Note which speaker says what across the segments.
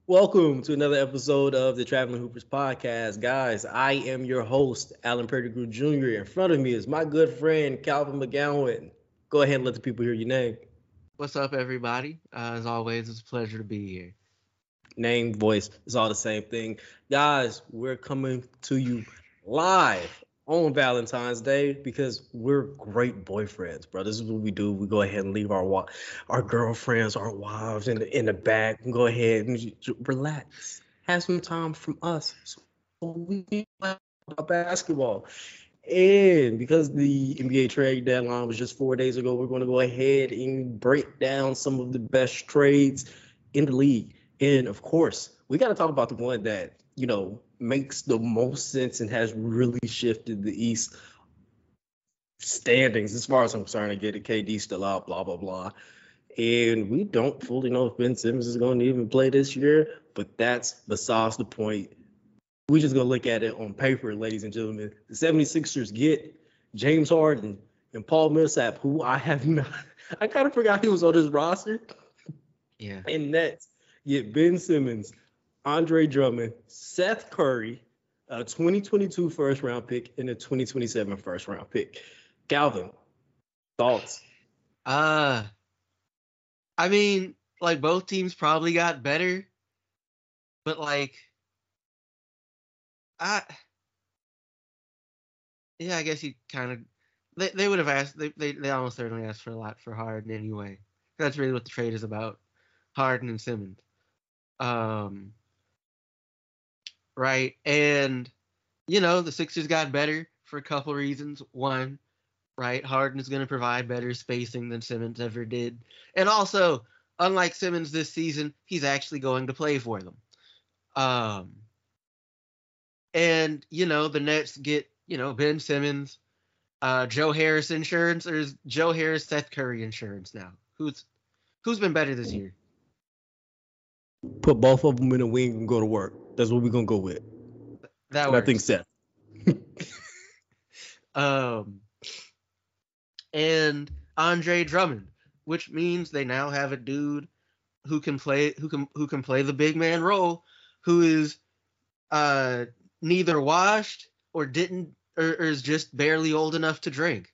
Speaker 1: Welcome to another episode of the Traveling Hoopers podcast. Guys, I am your host, Alan Pettigrew Jr. In front of me is my good friend, Calvin McGowan. Go ahead and let the people hear your name.
Speaker 2: What's up, everybody? As always, it's a pleasure to be here.
Speaker 1: Name, voice, it's all the same thing. Guys, we're coming to you live on Valentine's Day because we're great boyfriends, bro. This is what we do. We go ahead and leave our girlfriends, our wives in the back, and go ahead and relax. Have some time from us. So we can talk about basketball. And because the NBA trade deadline was just 4 days ago, we're going to go ahead and break down some of the best trades in the league. And of course, we got to talk about the one that, makes the most sense and has really shifted the East standings as far as I'm concerned. To get KD still out, blah, blah, blah. And we don't fully know if Ben Simmons is going to even play this year, but that's besides the point. We just gonna look at it on paper, ladies and gentlemen. The 76ers get James Harden and Paul Millsap, who I have not. I kind of forgot he was on this roster.
Speaker 2: Yeah.
Speaker 1: And Nets get Ben Simmons, Andre Drummond, Seth Curry, a 2022 first round pick, and a 2027 first round pick. Calvin, thoughts?
Speaker 2: I mean, like both teams probably got better, but I, I guess you kind of they would have asked they almost certainly asked for a lot for Harden anyway. That's really what the trade is about, Harden and Simmons. Right, and the Sixers got better for a couple reasons. One, right, Harden is going to provide better spacing than Simmons ever did, and also, unlike Simmons this season, he's actually going to play for them. And the Nets get Ben Simmons, Joe Harris insurance, or is Joe Harris Seth Curry insurance now? Who's been better this year?
Speaker 1: Put both of them in a wing and go to work. That's what we're gonna go with.
Speaker 2: That
Speaker 1: and
Speaker 2: works.
Speaker 1: I think Seth.
Speaker 2: And Andre Drummond, which means they now have a dude who can play the big man role, who is neither washed or didn't or is just barely old enough to drink.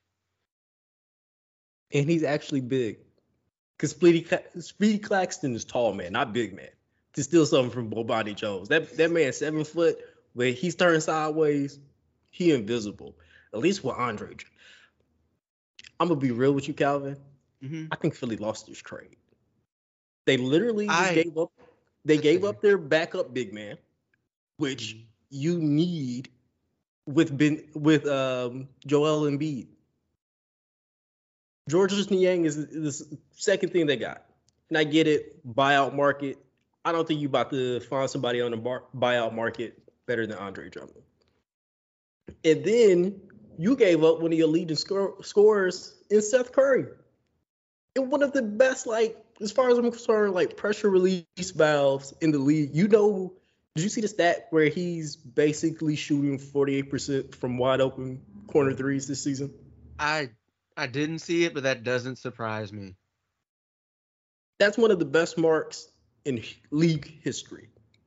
Speaker 1: And he's actually big. Because Speedy Claxton is tall, man, not big, man. To steal something from Bobani Jones. That man's 7 foot, but he's turned sideways. He invisible. At least with Andre. I'm going to be real with you, Calvin.
Speaker 2: Mm-hmm.
Speaker 1: I think Philly lost this trade. They literally just gave up. They gave up their backup big man, which you need with Joel Embiid. Georges Niang is the second thing they got. And I get it, buyout market. I don't think you about to find somebody on the buyout market better than Andre Drummond. And then you gave up one of your leading scorers in Seth Curry. And one of the best, as far as I'm concerned, pressure release valves in the league. Did you see the stat where he's basically shooting 48% from wide open corner threes this season?
Speaker 2: I didn't see it, but that doesn't surprise me.
Speaker 1: That's one of the best marks in league history.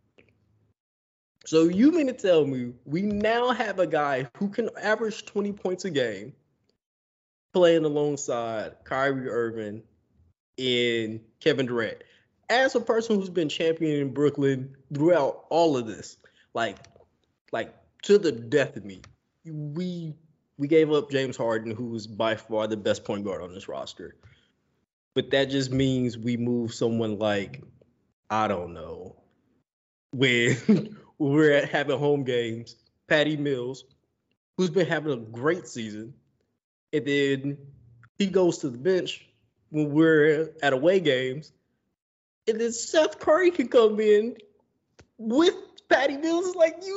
Speaker 1: So you mean to tell me we now have a guy who can average 20 points a game playing alongside Kyrie Irving and Kevin Durant? As a person who's been champion in Brooklyn throughout all of this, like to the death of me, we gave up James Harden, who's by far the best point guard on this roster. But that just means we move someone I don't know, when we're having home games, Patty Mills, who's been having a great season, and then he goes to the bench when we're at away games, and then Seth Curry can come in with Patty Mills. It's like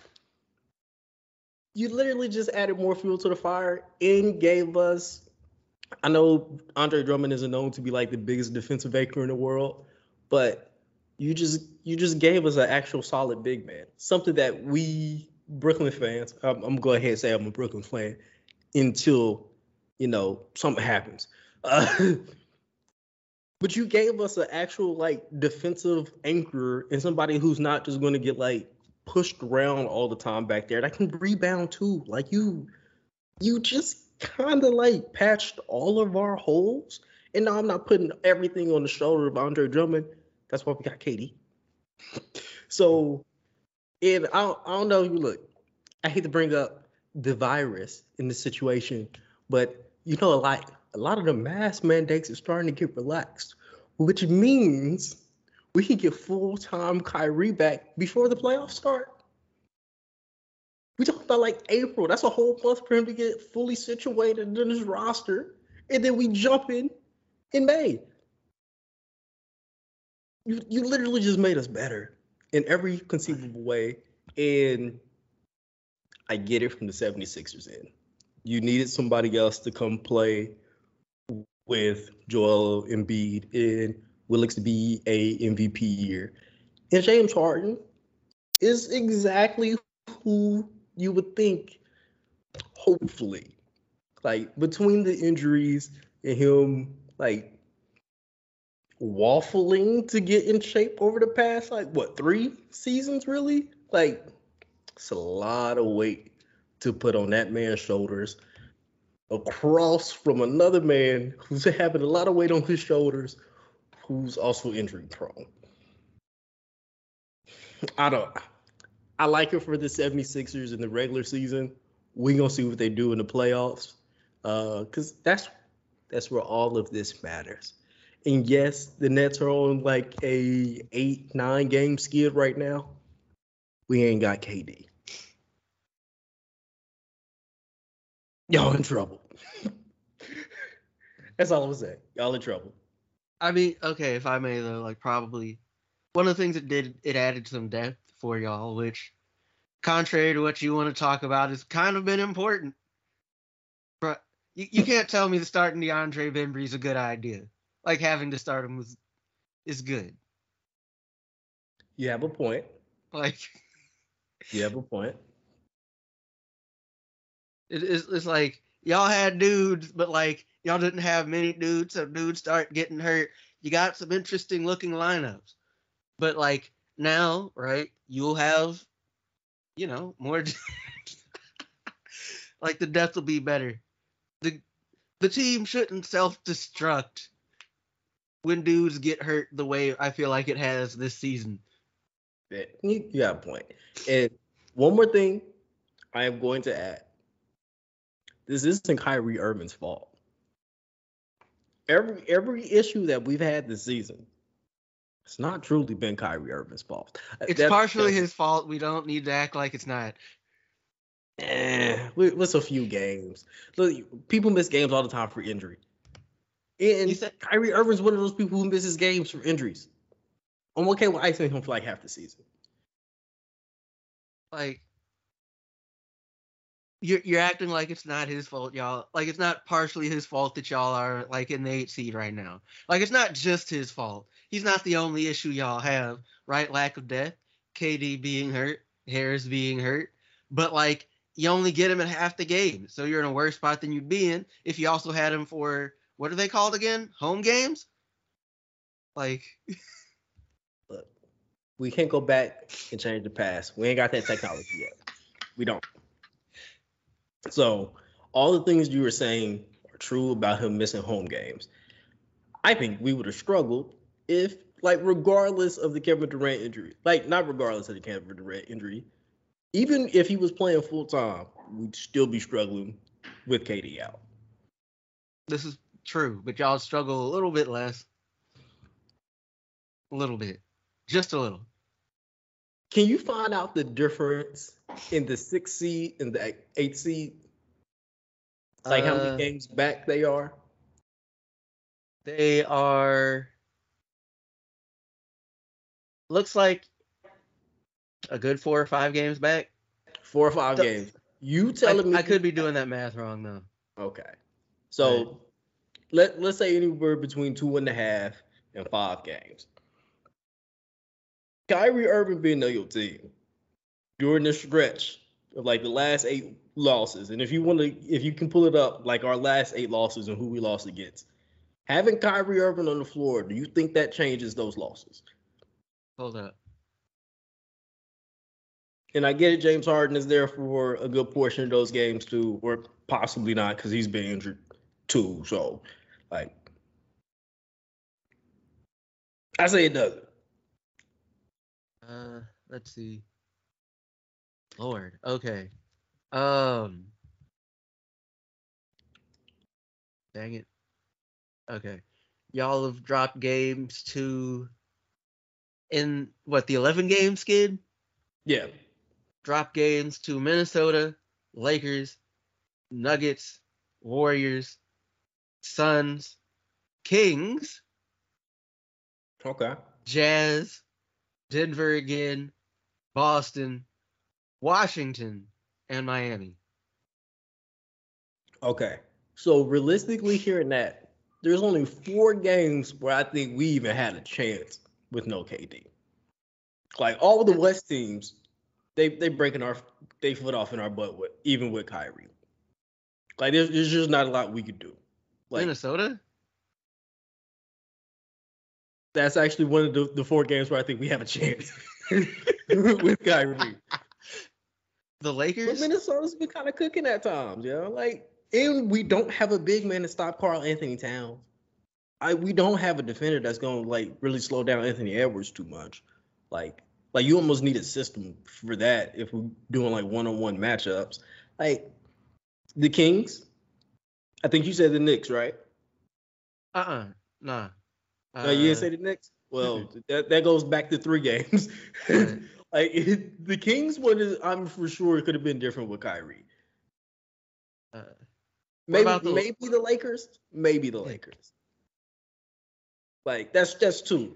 Speaker 1: you literally just added more fuel to the fire and gave us. I know Andre Drummond isn't known to be the biggest defensive anchor in the world, but you just gave us an actual solid big man, something that we Brooklyn fans. I'm gonna go ahead and say I'm a Brooklyn fan until something happens. But you gave us an actual like defensive anchor and somebody who's not just going to get like pushed around all the time back there. That can rebound too. Like you just kind of like patched all of our holes. And now I'm not putting everything on the shoulder of Andre Drummond. That's why we got KD. So, and I don't know. You look. I hate to bring up the virus in this situation, but you know, a lot of the mask mandates are starting to get relaxed, which means we can get full-time Kyrie back before the playoffs start. We talk about like April. That's a whole month for him to get fully situated in his roster, and then we jump in May. You literally just made us better in every conceivable way, and I get it from the 76ers end. You needed somebody else to come play with Joel Embiid in what looks to be a MVP year. And James Harden is exactly who you would think, hopefully. Like between the injuries and him like waffling to get in shape over the past like what 3 seasons really? Like it's a lot of weight to put on that man's shoulders across from another man who's having a lot of weight on his shoulders, who's also injury prone. I like it for the 76ers in the regular season. We're going to see what they do in the playoffs. Because that's where all of this matters. And yes, the Nets are on like a 8-9 game skid right now. We ain't got KD. Y'all in trouble. That's all I'm saying. Y'all in trouble.
Speaker 2: I mean, okay, if I may though, like probably one of the things it added some depth for y'all, which, contrary to what you want to talk about, has kind of been important. But you can't tell me that starting DeAndre Bembry is a good idea. Like having to start him is good.
Speaker 1: You have a point.
Speaker 2: Like
Speaker 1: you have a point.
Speaker 2: It's like y'all had dudes, but like y'all didn't have many dudes, so dudes start getting hurt. You got some interesting looking lineups, but like now, right? You'll have, more. Like the depth will be better. The team shouldn't self-destruct when dudes get hurt the way I feel like it has this season.
Speaker 1: Yeah, you got a point. And one more thing I am going to add. This isn't Kyrie Irving's fault. Every issue that we've had this season, it's not truly been Kyrie Irving's fault.
Speaker 2: It's partially his fault. We don't need to act like it's not.
Speaker 1: What's a few games? Look, people miss games all the time for injury. And Kyrie Irving's one of those people who misses games for injuries. I'm okay with icing him for like half the season.
Speaker 2: Like, you're acting like it's not his fault, y'all. Like, it's not partially his fault that y'all are like in the 8th seed right now. Like, it's not just his fault. He's not the only issue y'all have, right? Lack of depth, KD being hurt, Harris being hurt. But like, you only get him in half the game, so you're in a worse spot than you'd be in if you also had him for, what are they called again? Home games? Like,
Speaker 1: look, we can't go back and change the past. We ain't got that technology yet. We don't. So all the things you were saying are true about him missing home games. I think we would have struggled if, like, regardless of the Kevin Durant injury, like, not regardless of the Kevin Durant injury, even if he was playing full time, we'd still be struggling with KD out.
Speaker 2: This is true, but y'all struggle a little bit less. A little bit. Just a little.
Speaker 1: Can you find out the difference in the 6th seed and the 8th seed? Like how many games back they are?
Speaker 2: They are, looks like a good 4 or 5 games back.
Speaker 1: 4 or 5 games. You telling me?
Speaker 2: I could be doing that math wrong though.
Speaker 1: Okay. So let's say anywhere between 2.5 and 5 games. Kyrie Irving being on your team during the stretch of like the last 8 losses, and if you can pull it up, like our last 8 losses and who we lost against, Having Kyrie Irving on the floor, do you think that changes those losses?
Speaker 2: Hold up.
Speaker 1: And I get it, James Harden is there for a good portion of those games too, or possibly not because he's been injured too. So, like, I say it doesn't.
Speaker 2: Let's see. Lord. Okay. Dang it. Okay. Y'all have dropped games to in what, the 11 game skid?
Speaker 1: Yeah.
Speaker 2: Drop games to Minnesota, Lakers, Nuggets, Warriors, Suns, Kings,
Speaker 1: Okay.
Speaker 2: Jazz, Denver again, Boston, Washington, and Miami.
Speaker 1: Okay. So realistically, hearing that, there's only 4 games where I think we even had a chance with no KD. Like all the West teams, they breaking they foot off in our butt with even with Kyrie. Like there's just not a lot we could do. Like
Speaker 2: Minnesota?
Speaker 1: that's actually one of the 4 games where I think we have a chance with Kyrie.
Speaker 2: The Lakers?
Speaker 1: But Minnesota's been kind of cooking at times, you know? Like, and we don't have a big man to stop Karl Anthony Towns. We don't have a defender that's gonna like really slow down Anthony Edwards too much. Like you almost need a system for that if we're doing like one-on-one matchups. Like the Kings, I think you said the Knicks, right?
Speaker 2: Nah.
Speaker 1: No, you didn't say the Knicks? Well, that goes back to 3 games. Like the Kings one is, I'm for sure it could have been different with Kyrie. Maybe the Lakers. Maybe the Lakers. Like that's 2.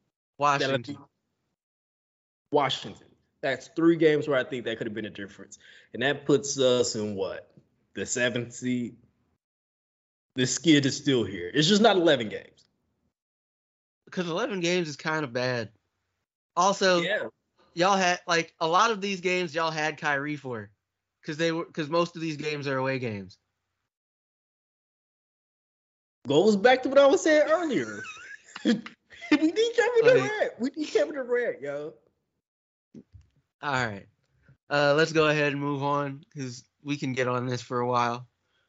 Speaker 1: Washington. That's 3 games where I think that could have been a difference, and that puts us in what, the 7th seed. The skid is still here. It's just not 11 games.
Speaker 2: Because 11 games is kind of bad. Also, y'all had like a lot of these games y'all had Kyrie for, because most of these games are away games.
Speaker 1: Goes back to what I was saying earlier. We need Kevin Durant. We need Kevin Durant, yo.
Speaker 2: All right. Let's go ahead and move on because we can get on this for a while.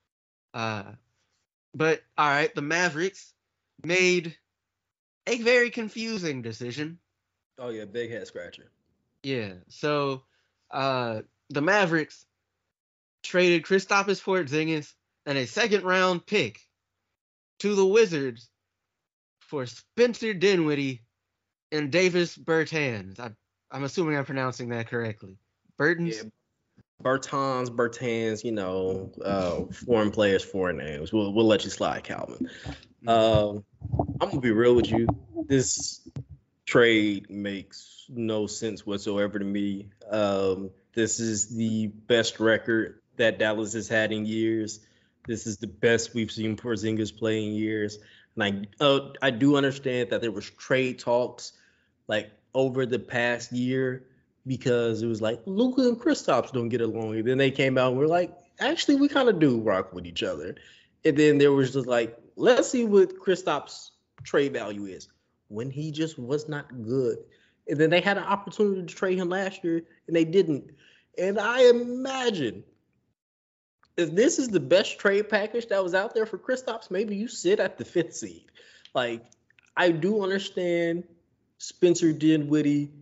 Speaker 2: But all right, the Mavericks made a very confusing decision.
Speaker 1: Oh yeah, big head scratcher.
Speaker 2: Yeah. So the Mavericks traded Kristaps Porzingis and a 2nd round pick to the Wizards for Spencer Dinwiddie and Davis Bertans. I'm assuming I'm pronouncing that correctly. Bertans?
Speaker 1: Yeah. Bertans, you know, foreign players, foreign names. We'll let you slide, Calvin. I'm gonna be real with you. This trade makes no sense whatsoever to me. This is the best record that Dallas has had in years. This is the best we've seen Porzingis play in years. And I do understand that there was trade talks like over the past year because it was like Luka and Kristaps don't get along. And then they came out and were like, actually, we kind of do rock with each other. And then there was just like, let's see what Kristaps' trade value is when he just was not good. And then they had an opportunity to trade him last year and they didn't. And I imagine if this is the best trade package that was out there for Kristaps, maybe you sit at the 5th seed. Like, I do understand Spencer Dinwiddie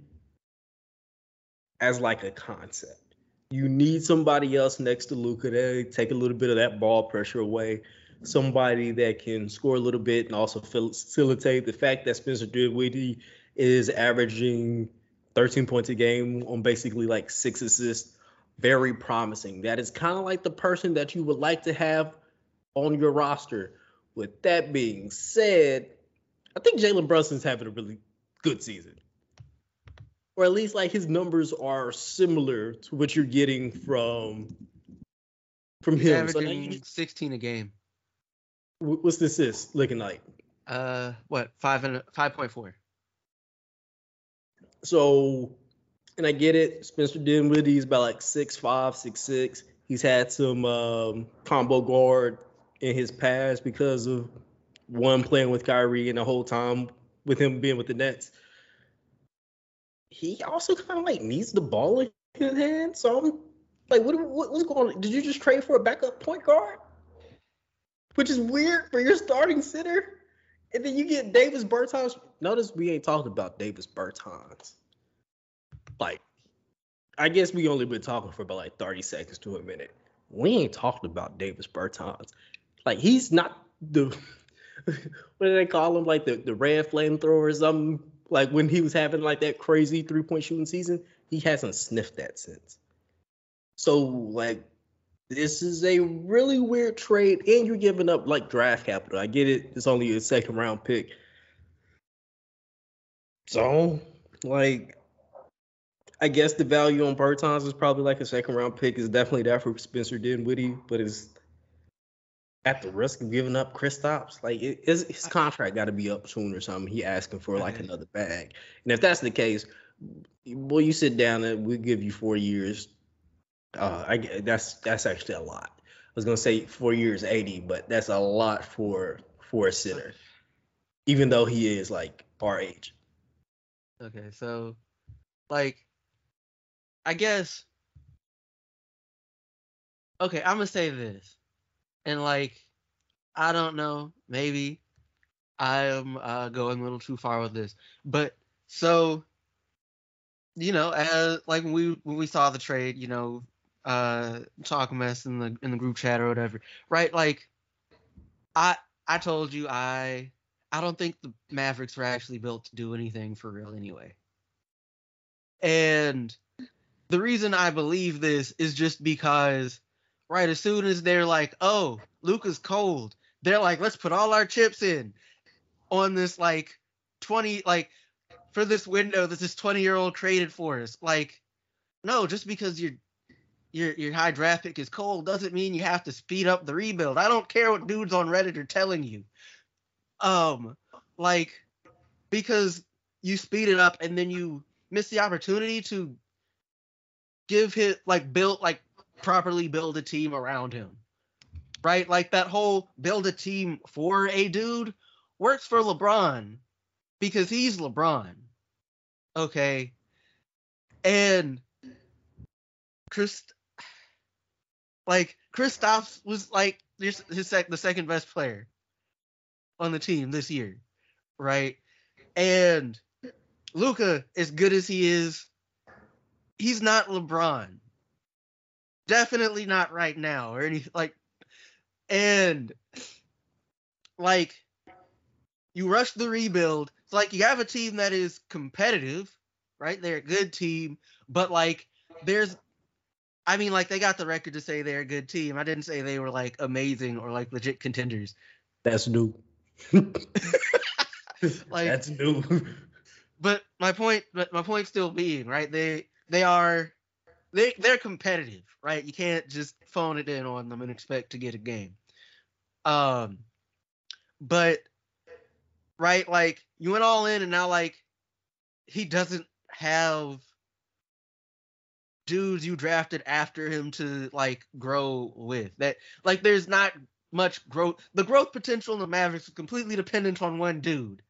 Speaker 1: as like a concept. You need somebody else next to Luka to take a little bit of that ball pressure away. Somebody that can score a little bit and also facilitate. The fact that Spencer Dinwiddie is averaging 13 points a game on basically like 6 assists, very promising. That is kind of like the person that you would like to have on your roster. With that being said, I think Jalen Brunson's having a really good season. Or at least like his numbers are similar to what you're getting from him.
Speaker 2: Averaging 16 a game.
Speaker 1: What's the assist looking like?
Speaker 2: 5.4.
Speaker 1: So, and I get it. Spencer Dinwiddie's about like 6'5", 6'6". He's had some combo guard in his past because of one playing with Kyrie and the whole time with him being with the Nets, he also kind of like needs the ball in his hand. So I'm like, what's going on? Did you just trade for a backup point guard? Which is weird for your starting center. And then you get Davis Bertans. Notice we ain't talked about Davis Bertans. Like, I guess we only been talking for about like 30 seconds to a minute. We ain't talked about Davis Bertans. Like, he's not the what do they call him? Like the red flamethrower or something. Like when he was having like that crazy 3-point shooting season, he hasn't sniffed that since. So like this is a really weird trade, and you're giving up like draft capital. I get it; it's only a second round pick. So like, I guess the value on Bertans is probably like a second round pick. Is definitely there for Spencer Dinwiddie, but it's at the risk of giving up Kristaps. Like his contract got to be up soon or something. He asking for like another bag, and if that's the case, boy, you sit down and we'll give you 4 years. That's actually a lot. I was gonna say 4 years, 80, but that's a lot for a center, even though he is like our age.
Speaker 2: Okay, so like, I guess. Okay, I'm gonna say this, and like, I don't know, maybe I am going a little too far with this, but so as like when we saw the trade, talk mess in the group chat or whatever, right? Like, I told you I don't think the Mavericks were actually built to do anything for real anyway, and the reason I believe this is just because, right, as soon as they're like, oh, Luka's cold, they're like, let's put all our chips in on this, like, 20, like, for this window that this 20-year-old traded for us. Like, no, just because your high draft pick is cold doesn't mean you have to speed up the rebuild. I don't care what dudes on Reddit are telling you. Like, because you speed it up and then you miss the opportunity to properly build a team around him, right? Like that whole build a team for a dude works for LeBron because he's LeBron, okay? And Kristaps was like the second best player on the team this year, right? And Luka, as good as he is, he's not LeBron. Definitely not right now or anything like. And like, you rush the rebuild. It's like you have a team that is competitive, right? They're a good team, but like they got the record to say they're a good team. I didn't say they were like amazing or like legit contenders.
Speaker 1: That's new.
Speaker 2: Like,
Speaker 1: that's new.
Speaker 2: But my point still being, right? They're competitive, right? You can't just phone it in on them and expect to get a game. But right, like you went all in and now like he doesn't have dudes you drafted after him to like grow with. That like there's not much growth. The growth potential in the Mavericks is completely dependent on one dude.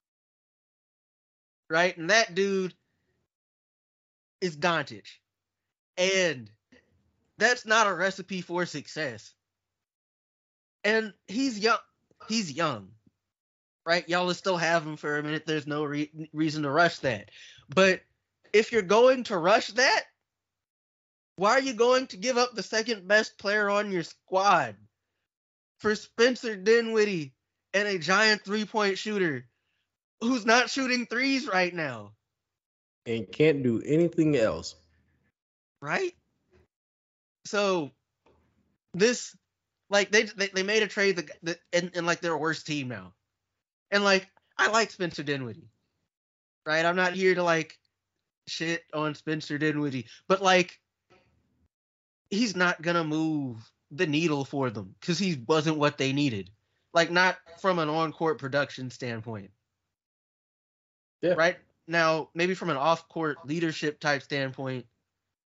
Speaker 2: Right? And that dude is Doncic. And that's not a recipe for success. And he's young. Right? Y'all will still have him for a minute. There's no reason to rush that. But if you're going to rush that, why are you going to give up the second best player on your squad for Spencer Dinwiddie and a giant 3-point shooter who's not shooting threes right now?
Speaker 1: And can't do anything else.
Speaker 2: Right? So this, like, they made a trade and like they're a worse team now. And like, I like Spencer Dinwiddie. Right? I'm not here to like shit on Spencer Dinwiddie, but like, he's not gonna move the needle for them because he wasn't what they needed. Like, not from an on-court production standpoint.
Speaker 1: Yeah.
Speaker 2: Right? Now, maybe from an off-court leadership type standpoint,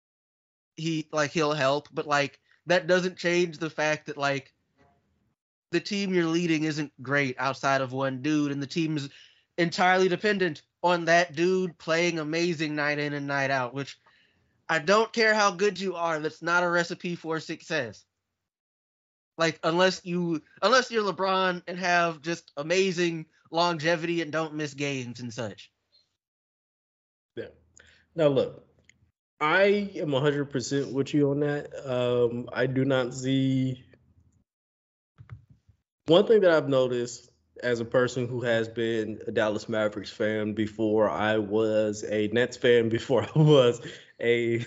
Speaker 2: he'll help, but like that doesn't change the fact that like the team you're leading isn't great outside of one dude, and the team is entirely dependent on that dude playing amazing night in and night out, which I don't care how good you are, that's not a recipe for success. Like unless you're LeBron and have just amazing longevity and don't miss games and such.
Speaker 1: Yeah. Now look, I am 100% with you on that. I do not see one thing that I've noticed as a person who has been a Dallas Mavericks fan before I was a Nets fan, before I was a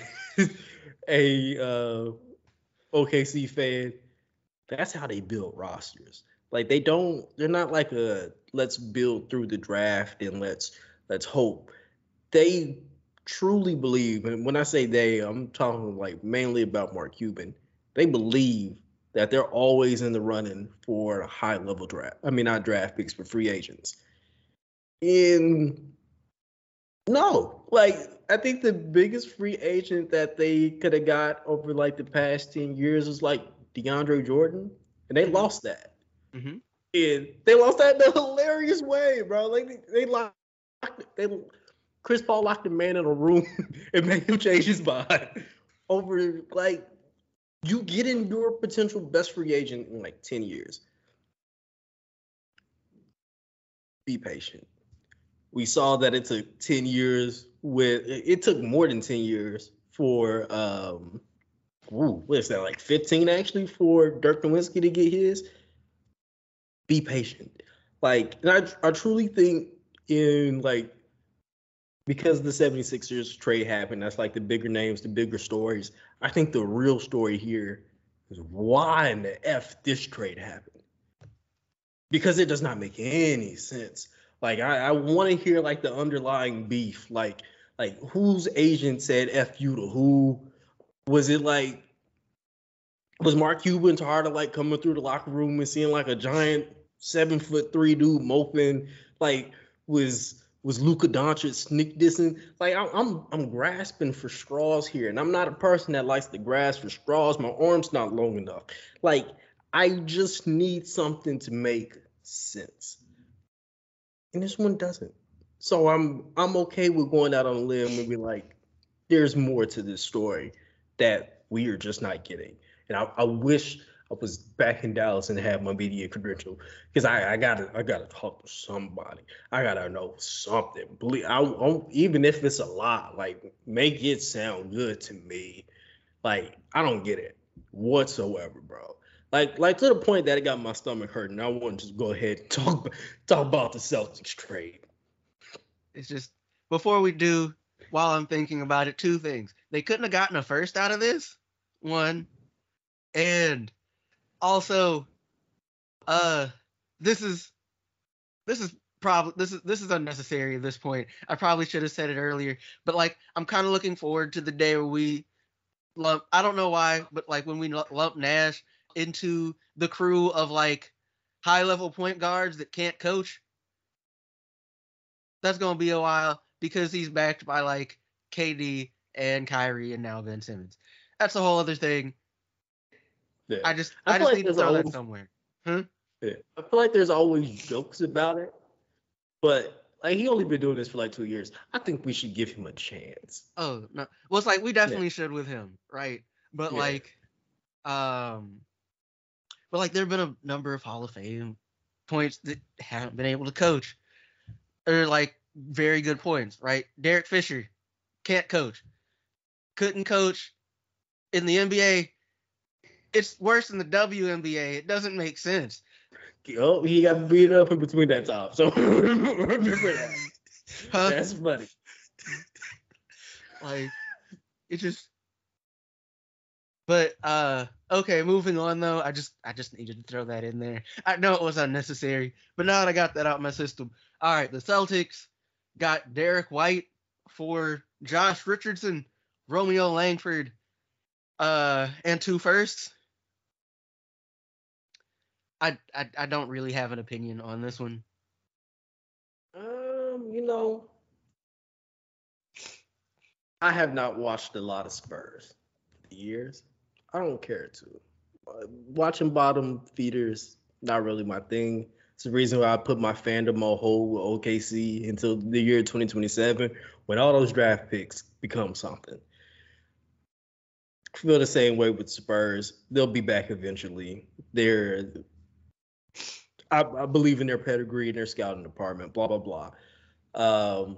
Speaker 1: a OKC fan. That's how they build rosters. Like they're not like a let's build through the draft and let's hope. They truly believe, and when I say they, I'm talking like mainly about Mark Cuban. They believe that they're always in the running for a high level draft. I mean, not draft picks, but free agents. And no, like I think the biggest free agent that they could have got over like the past 10 years was like DeAndre Jordan, and they lost that.
Speaker 2: Mm-hmm.
Speaker 1: And they lost that in a hilarious way, bro. Like they locked they Chris Paul locked a man in a room and made him change his mind over like you get in your potential best free agent in like 10 years. Be patient. We saw that it took 10 years it took more than 10 years for what is that, like 15 actually for Dirk Nowitzki to get his. Be patient. Like, and I truly think in like because the 76ers trade happened, that's like the bigger names, the bigger stories. I think the real story here is why in the F this trade happened. Because it does not make any sense. Like I want to hear like the underlying beef. Like whose agent said F you to who? Was it like was Mark Cuban tired of like coming through the locker room and seeing like a giant 7'3" dude moping? Like was Luka Doncic sneak dissing? Like I'm grasping for straws here, and I'm not a person that likes to grasp for straws. My arm's not long enough. Like I just need something to make sense, and this one doesn't. So I'm okay with going out on a limb and be like, there's more to this story that we are just not getting. And I wish I was back in Dallas and had my media credential because I gotta talk to somebody. I gotta know something. Believe even if it's a lot, like make it sound good to me. Like I don't get it whatsoever, bro. Like to the point that it got my stomach hurting. I want to just go ahead and talk about the Celtics trade.
Speaker 2: It's just before we do, while I'm thinking about it, two things. They couldn't have gotten a first out of this. One. And also, this is probably this is unnecessary at this point. I probably should have said it earlier, but like I'm kind of looking forward to the day where we lump. I don't know why, but like when we lump Nash into the crew of like high level point guards that can't coach. That's gonna be a while because he's backed by like KD and Kyrie and now Ben Simmons. That's a whole other thing.
Speaker 1: Yeah.
Speaker 2: I just
Speaker 1: feel like
Speaker 2: need to
Speaker 1: there's
Speaker 2: throw that
Speaker 1: always
Speaker 2: somewhere.
Speaker 1: yeah. I feel like there's always jokes about it, but like he only been doing this for like 2 years. I think we should give him a chance.
Speaker 2: Oh no. Well, it's like we definitely should with him, right? But
Speaker 1: Yeah.
Speaker 2: like, but like there have been a number of Hall of Fame points that haven't been able to coach. They're like very good points, right? Derek Fisher can't coach, couldn't coach in the NBA. It's worse than the WNBA. It doesn't make sense.
Speaker 1: Oh, he got beat up in between that top. So remember that.
Speaker 2: Huh?
Speaker 1: That's funny.
Speaker 2: Like it just. But okay, moving on though. I just needed to throw that in there. I know it was unnecessary, but now that I got that out of my system. All right, the Celtics got Derek White for Josh Richardson, Romeo Langford, and 2 firsts. I don't really have an opinion on this one.
Speaker 1: You know, I have not watched a lot of Spurs for years. I don't care to. Watching bottom feeders not really my thing. It's the reason why I put my fandom on hold with OKC until the year 2027 when all those draft picks become something. I feel the same way with Spurs. They'll be back eventually. I believe in their pedigree and their scouting department. Blah blah blah.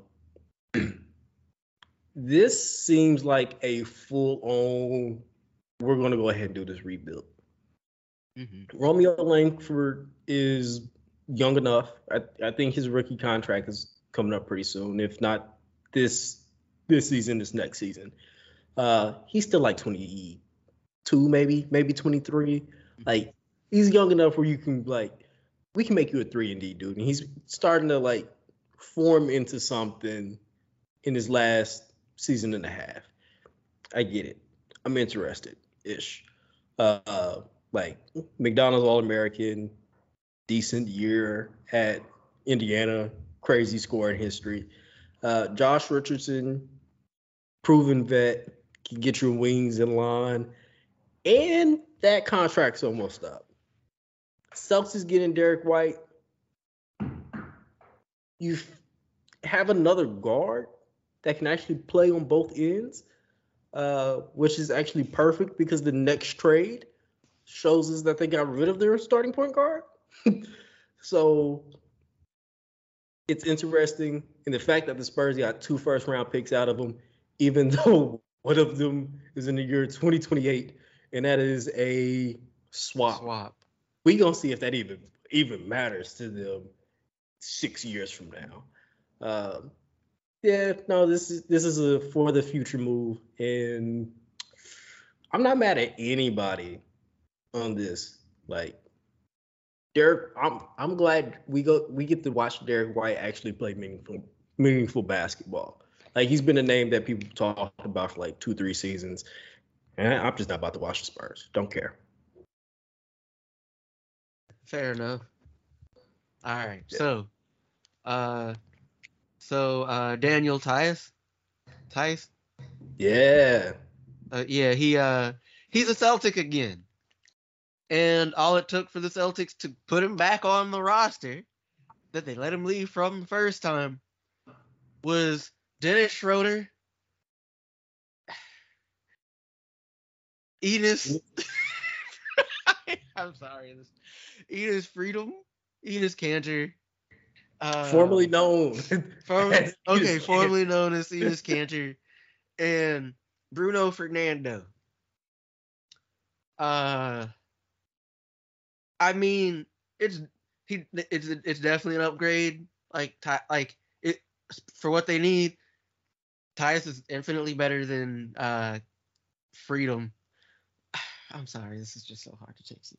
Speaker 1: This seems like a full-on. We're going to go ahead and do this rebuild. Mm-hmm. Romeo Langford is young enough. I think his rookie contract is coming up pretty soon. If not this season, this next season. He's still like 22, maybe 23. Like he's young enough where you can we can make you a 3-and-D dude, and he's starting to form into something in his last season and a half. I get it. I'm interested ish. McDonald's All-American, decent year at Indiana, crazy scoring history. Josh Richardson, proven vet, can get your wings in line, and that contract's almost up. Celtics getting Derek White. You have another guard that can actually play on both ends, which is actually perfect because the next trade shows us that they got rid of their starting point guard. So it's interesting. And the fact that the Spurs got 2 first-round picks out of them, even though one of them is in the year 2028, and that is a swap. We gonna see if that even matters to them 6 years from now. This is a for the future move, and I'm not mad at anybody on this. Derek, I'm glad we get to watch Derek White actually play meaningful basketball. He's been a name that people talked about for 2-3 seasons, and I'm just not about to watch the Spurs. Don't care.
Speaker 2: Fair enough. All right, yeah. So Daniel Theis.
Speaker 1: Yeah.
Speaker 2: He's a Celtic again. And all it took for the Celtics to put him back on the roster that they let him leave from the first time was Dennis Schroeder, Enes. I'm sorry. Enes Freedom, Enes Kanter.
Speaker 1: Formerly known.
Speaker 2: Formerly known as Enes Kanter, and Bruno Fernando. I mean, it's definitely an upgrade. For what they need, Tyus is infinitely better than Freedom. I'm sorry, this is just so hard to take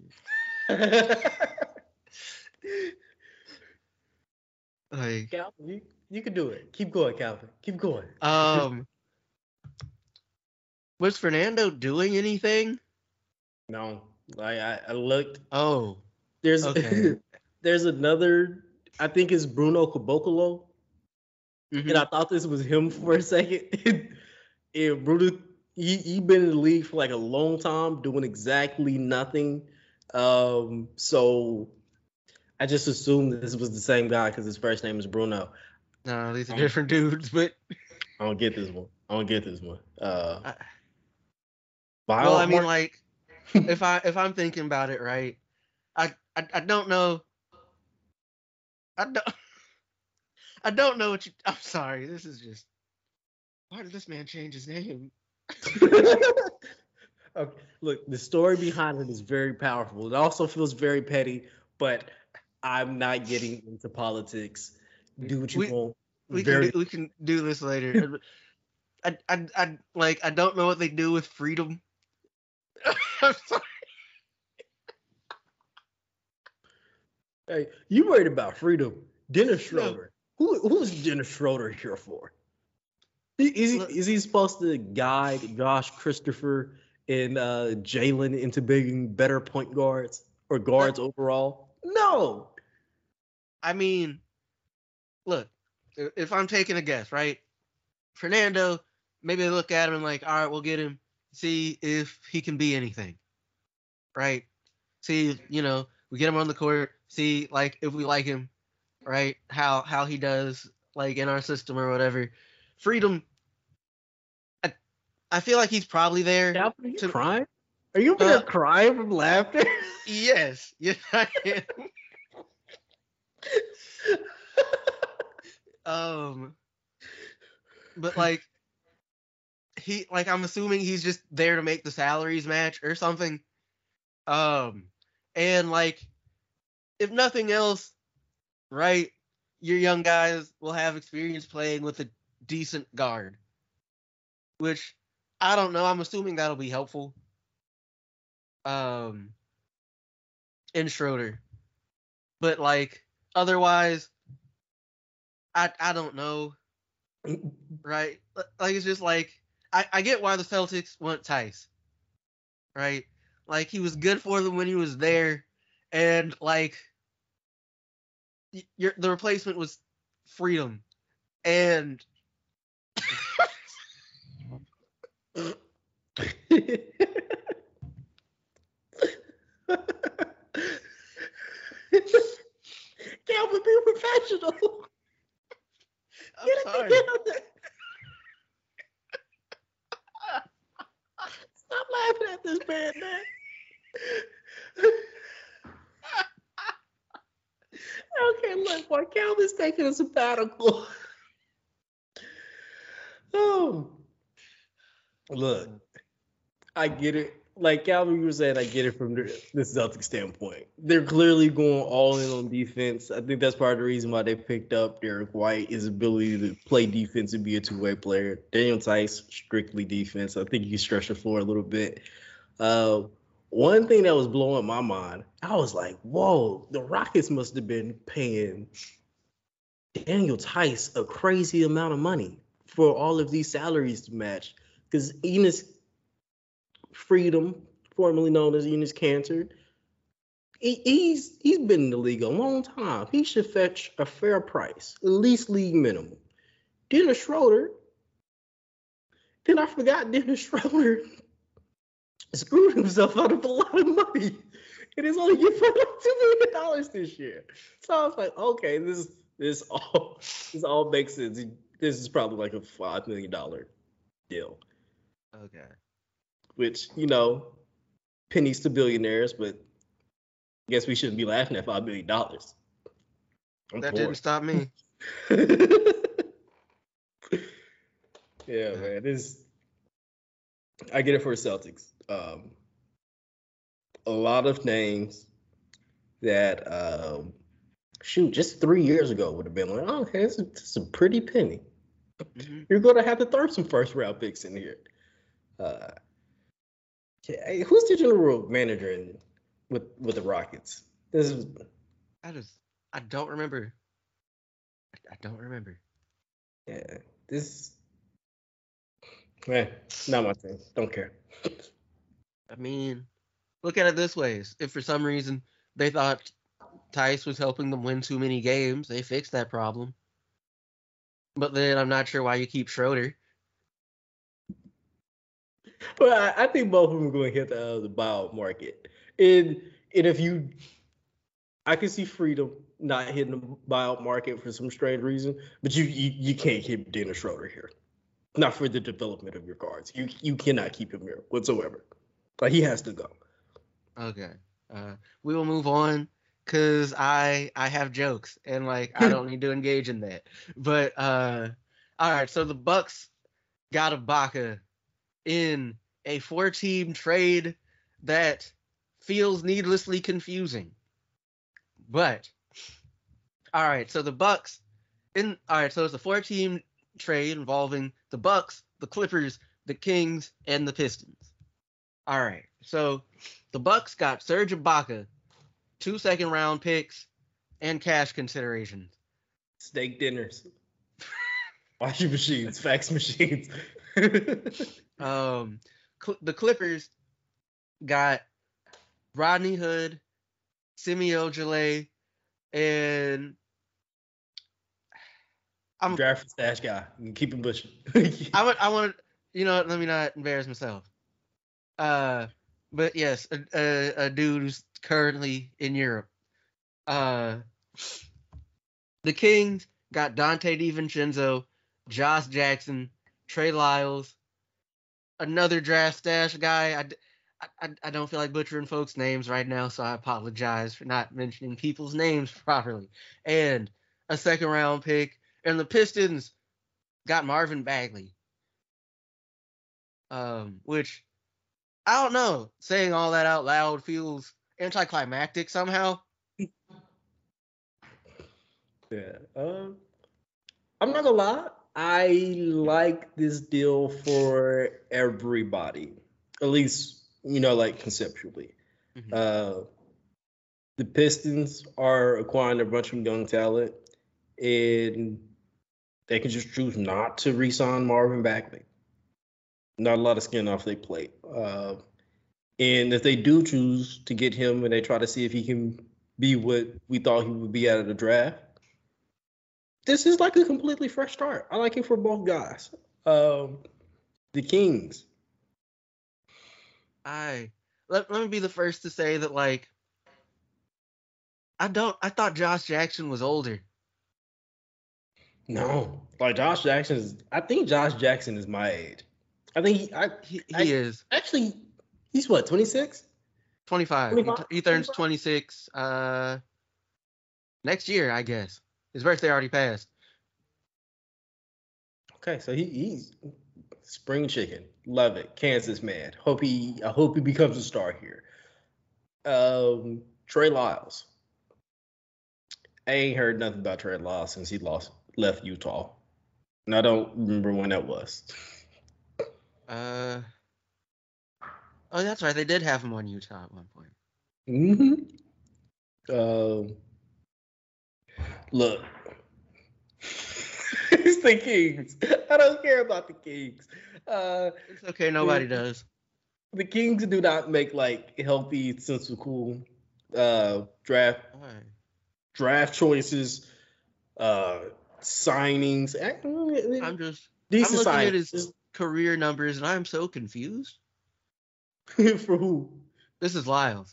Speaker 2: serious.
Speaker 1: Calvin, you can do it. Keep going, Calvin. Keep going.
Speaker 2: Was Fernando doing anything?
Speaker 1: No. I looked.
Speaker 2: Oh.
Speaker 1: There's another, I think it's Bruno Caboclo. Mm-hmm. And I thought this was him for a second. And Bruno, he been in the league for a long time doing exactly nothing. So I just assumed this was the same guy because his first name is Bruno.
Speaker 2: No, these are different dudes, but
Speaker 1: I don't get this one.
Speaker 2: Well, I mean, if I'm thinking about it, right? I don't know. I don't know what you. I'm sorry. This is just. Why did this man change his name?
Speaker 1: Okay, look, the story behind it is very powerful. It also feels very petty, but I'm not getting into politics. Do what you want.
Speaker 2: We can do this later. I don't know what they do with Freedom. I'm sorry.
Speaker 1: Hey, you worried about Freedom? Dennis Schroeder. No. Who's Dennis Schroeder here for? Is he supposed to guide Josh Christopher and Jalen into being better point guards or guards overall? No.
Speaker 2: I mean, look, if I'm taking a guess, right? Fernando, maybe they look at him and all right, we'll get him, see if he can be anything, right? See, We get him on the court, see like if we like him, right? How he does like in our system or whatever. Freedom. I feel like he's probably there.
Speaker 1: Calvin, are you crying? Are you over there crying from laughter?
Speaker 2: Yes, I am. But like I'm assuming he's just there to make the salaries match or something. And like if nothing else, right, your young guys will have experience playing with a decent guard. Which I don't know, I'm assuming that'll be helpful. In Schroeder. But like otherwise I don't know. Right? Like it's just like I get why the Celtics want Tice. Right? Like he was good for them when he was there, and like the replacement was Freedom. And
Speaker 1: Calvin, be professional.
Speaker 2: I'm sorry.
Speaker 1: Stop laughing at this man, man. Okay, look, boy, Calvin's taking a sabbatical. Oh, look, I get it. Like Calvin was saying, I get it from the Celtics standpoint. They're clearly going all in on defense. I think that's part of the reason why they picked up Derek White, his ability to play defense and be a two-way player. Daniel Tice, strictly defense. I think he can stretch the floor a little bit. One thing that was blowing my mind, I was like, whoa, the Rockets must have been paying Daniel Tice a crazy amount of money for all of these salaries to match. Because Enes Freedom, formerly known as Enes Kanter, he's been in the league a long time. He should fetch a fair price, at least league minimum. Dennis Schroeder, then I forgot Dennis Schroeder screwed himself out of a lot of money. And he's only getting like $2 million this year. So I was like, okay, this all makes sense. This is probably like a $5 million deal.
Speaker 2: Okay.
Speaker 1: Which, pennies to billionaires, but I guess we shouldn't be laughing at $5 million.
Speaker 2: That didn't stop me.
Speaker 1: Yeah, man. I get it for Celtics. A lot of names that just 3 years ago would have been like, oh, okay, this is a pretty penny. Mm-hmm. You're going to have to throw some first round picks in here. Who's the general manager with the Rockets?
Speaker 2: I don't remember. I don't remember.
Speaker 1: Yeah, not my thing. Don't care.
Speaker 2: I mean, look at it this way. If for some reason they thought Tice was helping them win too many games, they fixed that problem. But then I'm not sure why you keep Schroeder.
Speaker 1: Well, I think both of them are going to hit the buyout market. And I can see Freedom not hitting the buyout market for some strange reason, but you can't keep Dennis Schroeder here. Not for the development of your cards. You cannot keep him here whatsoever. Like, he has to go.
Speaker 2: Okay. We will move on because I have jokes and like I don't need to engage in that. But all right, so the Bucks got Ibaka in a 4-team trade that feels needlessly confusing. But all right, so the Bucks so it's a 4-team trade involving the Bucks, the Clippers, the Kings, and the Pistons. All right, so the Bucks got Serge Ibaka, 2 second-round picks, and cash considerations.
Speaker 1: Steak dinners, washing machines, fax machines.
Speaker 2: The Clippers got Rodney Hood, Semi Ojeleye, and
Speaker 1: I'm draft stash guy. You can keep him pushing.
Speaker 2: I want let me not embarrass myself. But yes, a dude who's currently in Europe. The Kings got Dante DiVincenzo, Josh Jackson, Trey Lyles, another draft stash guy. I don't feel like butchering folks' names right now, so I apologize for not mentioning people's names properly. And a second round pick. And the Pistons got Marvin Bagley. Which I don't know. Saying all that out loud feels anticlimactic somehow.
Speaker 1: Yeah. I'm not gonna lie. I like this deal for everybody, at least like conceptually.
Speaker 2: Mhm.
Speaker 1: The Pistons are acquiring a bunch of young talent, and they can just choose not to re-sign Marvin Bagley. Not a lot of skin off their plate. And if they do choose to get him and they try to see if he can be what we thought he would be out of the draft, this is like a completely fresh start. I like it for both guys. The Kings.
Speaker 2: Let me be the first to say that I thought Josh Jackson was older.
Speaker 1: No, like Josh Jackson is. I think Josh Jackson is my age. I think
Speaker 2: He is
Speaker 1: actually he's what 26.
Speaker 2: 25.
Speaker 1: 25?
Speaker 2: He turns 26 next year, I guess. His birthday already passed.
Speaker 1: Okay, so he's spring chicken. Love it. Kansas man. I hope he becomes a star here. Trey Lyles. I ain't heard nothing about Trey Lyles since he left Utah. And I don't remember when that was.
Speaker 2: Oh, that's right. They did have him on Utah at one point.
Speaker 1: Mm-hmm. Look, it's the Kings. I don't care about the Kings.
Speaker 2: It's okay. Nobody does.
Speaker 1: The Kings do not make like healthy, sensible draft
Speaker 2: Why?
Speaker 1: choices, signings.
Speaker 2: I'm
Speaker 1: Decent
Speaker 2: looking at
Speaker 1: signings.
Speaker 2: his career numbers and I'm so confused.
Speaker 1: For who?
Speaker 2: This is Lyles.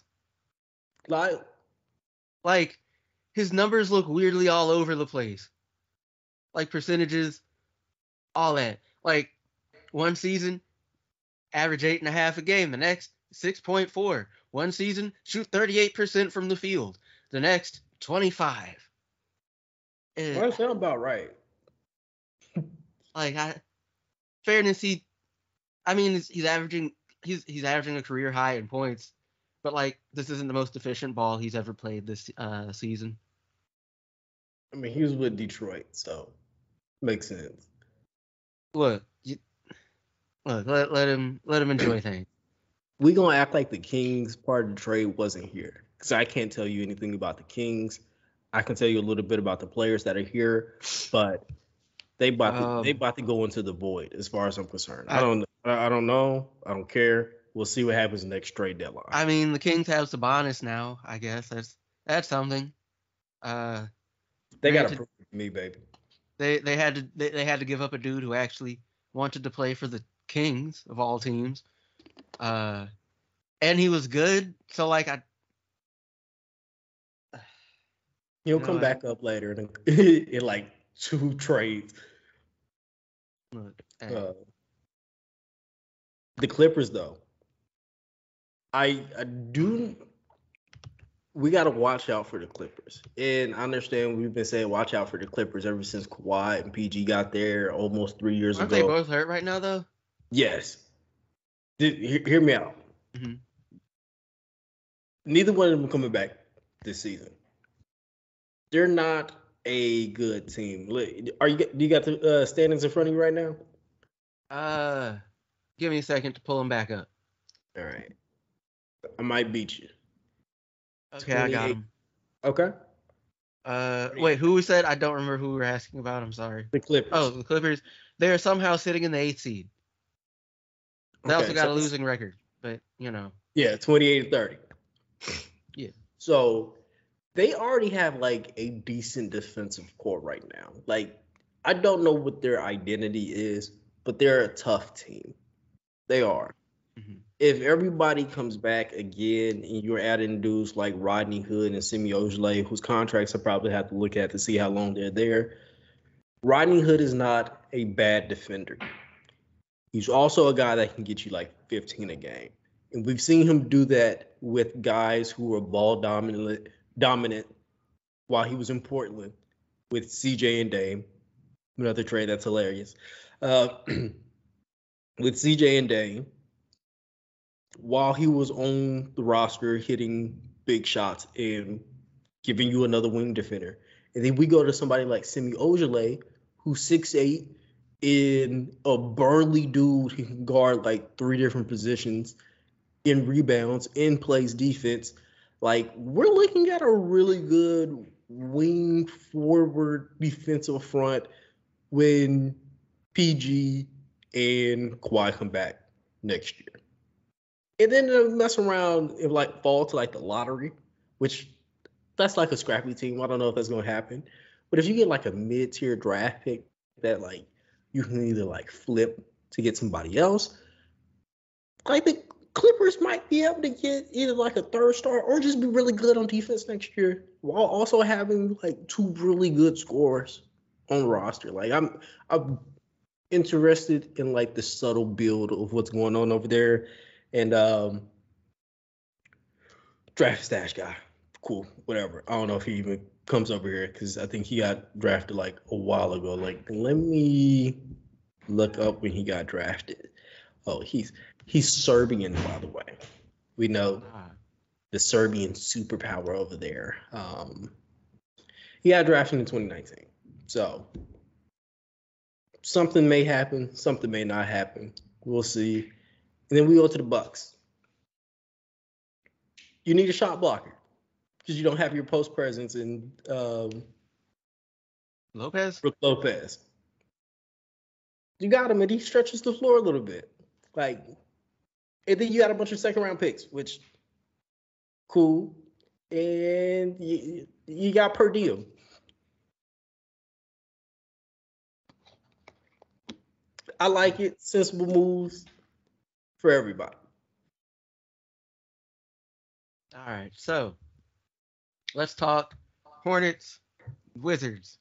Speaker 1: Like
Speaker 2: His numbers look weirdly all over the place. Percentages, all that. One season, average 8.5 a game. The next, 6.4. One season, shoot 38% from the field. The next, 25.
Speaker 1: that sound about right.
Speaker 2: Fairness, he's averaging a career high in points, but this isn't the most efficient ball he's ever played this season.
Speaker 1: I mean, he was with Detroit, so makes sense.
Speaker 2: Let him enjoy things.
Speaker 1: We gonna act like the Kings part of the trade wasn't here, because I can't tell you anything about the Kings. I can tell you a little bit about the players that are here, but they about to go into the void as far as I'm concerned. I don't know. I don't care. We'll see what happens next trade deadline.
Speaker 2: I mean, the Kings have Sabonis now. I guess that's something.
Speaker 1: They got to prove it to me, baby.
Speaker 2: They had to give up a dude who actually wanted to play for the Kings of all teams. And he was good, so
Speaker 1: he'll come back up later in like 2 trades.
Speaker 2: Look,
Speaker 1: the Clippers, though, I do. We got to watch out for the Clippers, and I understand we've been saying watch out for the Clippers ever since Kawhi and PG got there almost 3 years
Speaker 2: Aren't
Speaker 1: ago.
Speaker 2: They both hurt right now, though?
Speaker 1: Yes. Hear me out.
Speaker 2: Mm-hmm.
Speaker 1: Neither one of them coming back this season. They're not a good team. Do you got the standings in front of you right now?
Speaker 2: Give me a second to pull them back up.
Speaker 1: All right. I might beat you.
Speaker 2: Okay, I got them.
Speaker 1: Okay.
Speaker 2: Wait, who said? I don't remember who we were asking about. I'm sorry.
Speaker 1: The Clippers.
Speaker 2: Oh, the Clippers. They are somehow sitting in the 8th seed. They also got a losing record, but
Speaker 1: Yeah, 28-30.
Speaker 2: Yeah.
Speaker 1: So they already have a decent defensive core right now. I don't know what their identity is, but they're a tough team. They are. If everybody comes back again and you're adding dudes like Rodney Hood and Semi Ojeleye, whose contracts I probably have to look at to see how long they're there, Rodney Hood is not a bad defender. He's also a guy that can get you like 15 a game. And we've seen him do that with guys who were ball dominant while he was in Portland with CJ and Dame. Another trade that's hilarious. With CJ and Dame, while he was on the roster hitting big shots and giving you another wing defender. And then we go to somebody like Semi Ojeleye, who's 6'8", in a burly dude who can guard like 3 different positions, in rebounds, in plays defense. Like, we're looking at a really good wing forward defensive front when PG and Kawhi come back next year. And then they'll mess around and like fall to like the lottery, which that's like a scrappy team. I don't know if that's gonna happen. But if you get like a mid-tier draft pick that like you can either like flip to get somebody else, I think Clippers might be able to get either like a 3rd star or just be really good on defense next year while also having like 2 really good scorers on the roster. Like I'm interested in like the subtle build of what's going on over there. And draft stash guy, cool, whatever. I don't know if he even comes over here because I think he got drafted like a while ago. Like, let me look up when he got drafted. Oh, he's Serbian, by the way. We know the Serbian superpower over there. He got drafted in 2019. So something may happen, something may not happen. We'll see. And then we go to the Bucks. You need a shot blocker because you don't have your post presence in
Speaker 2: Lopez.
Speaker 1: Brook Lopez. You got him, and he stretches the floor a little bit. Like, and then you got a bunch of 2nd round picks, which cool. And you got per diem. I like it. Sensible moves for everybody.
Speaker 2: All right, so let's talk Hornets, Wizards.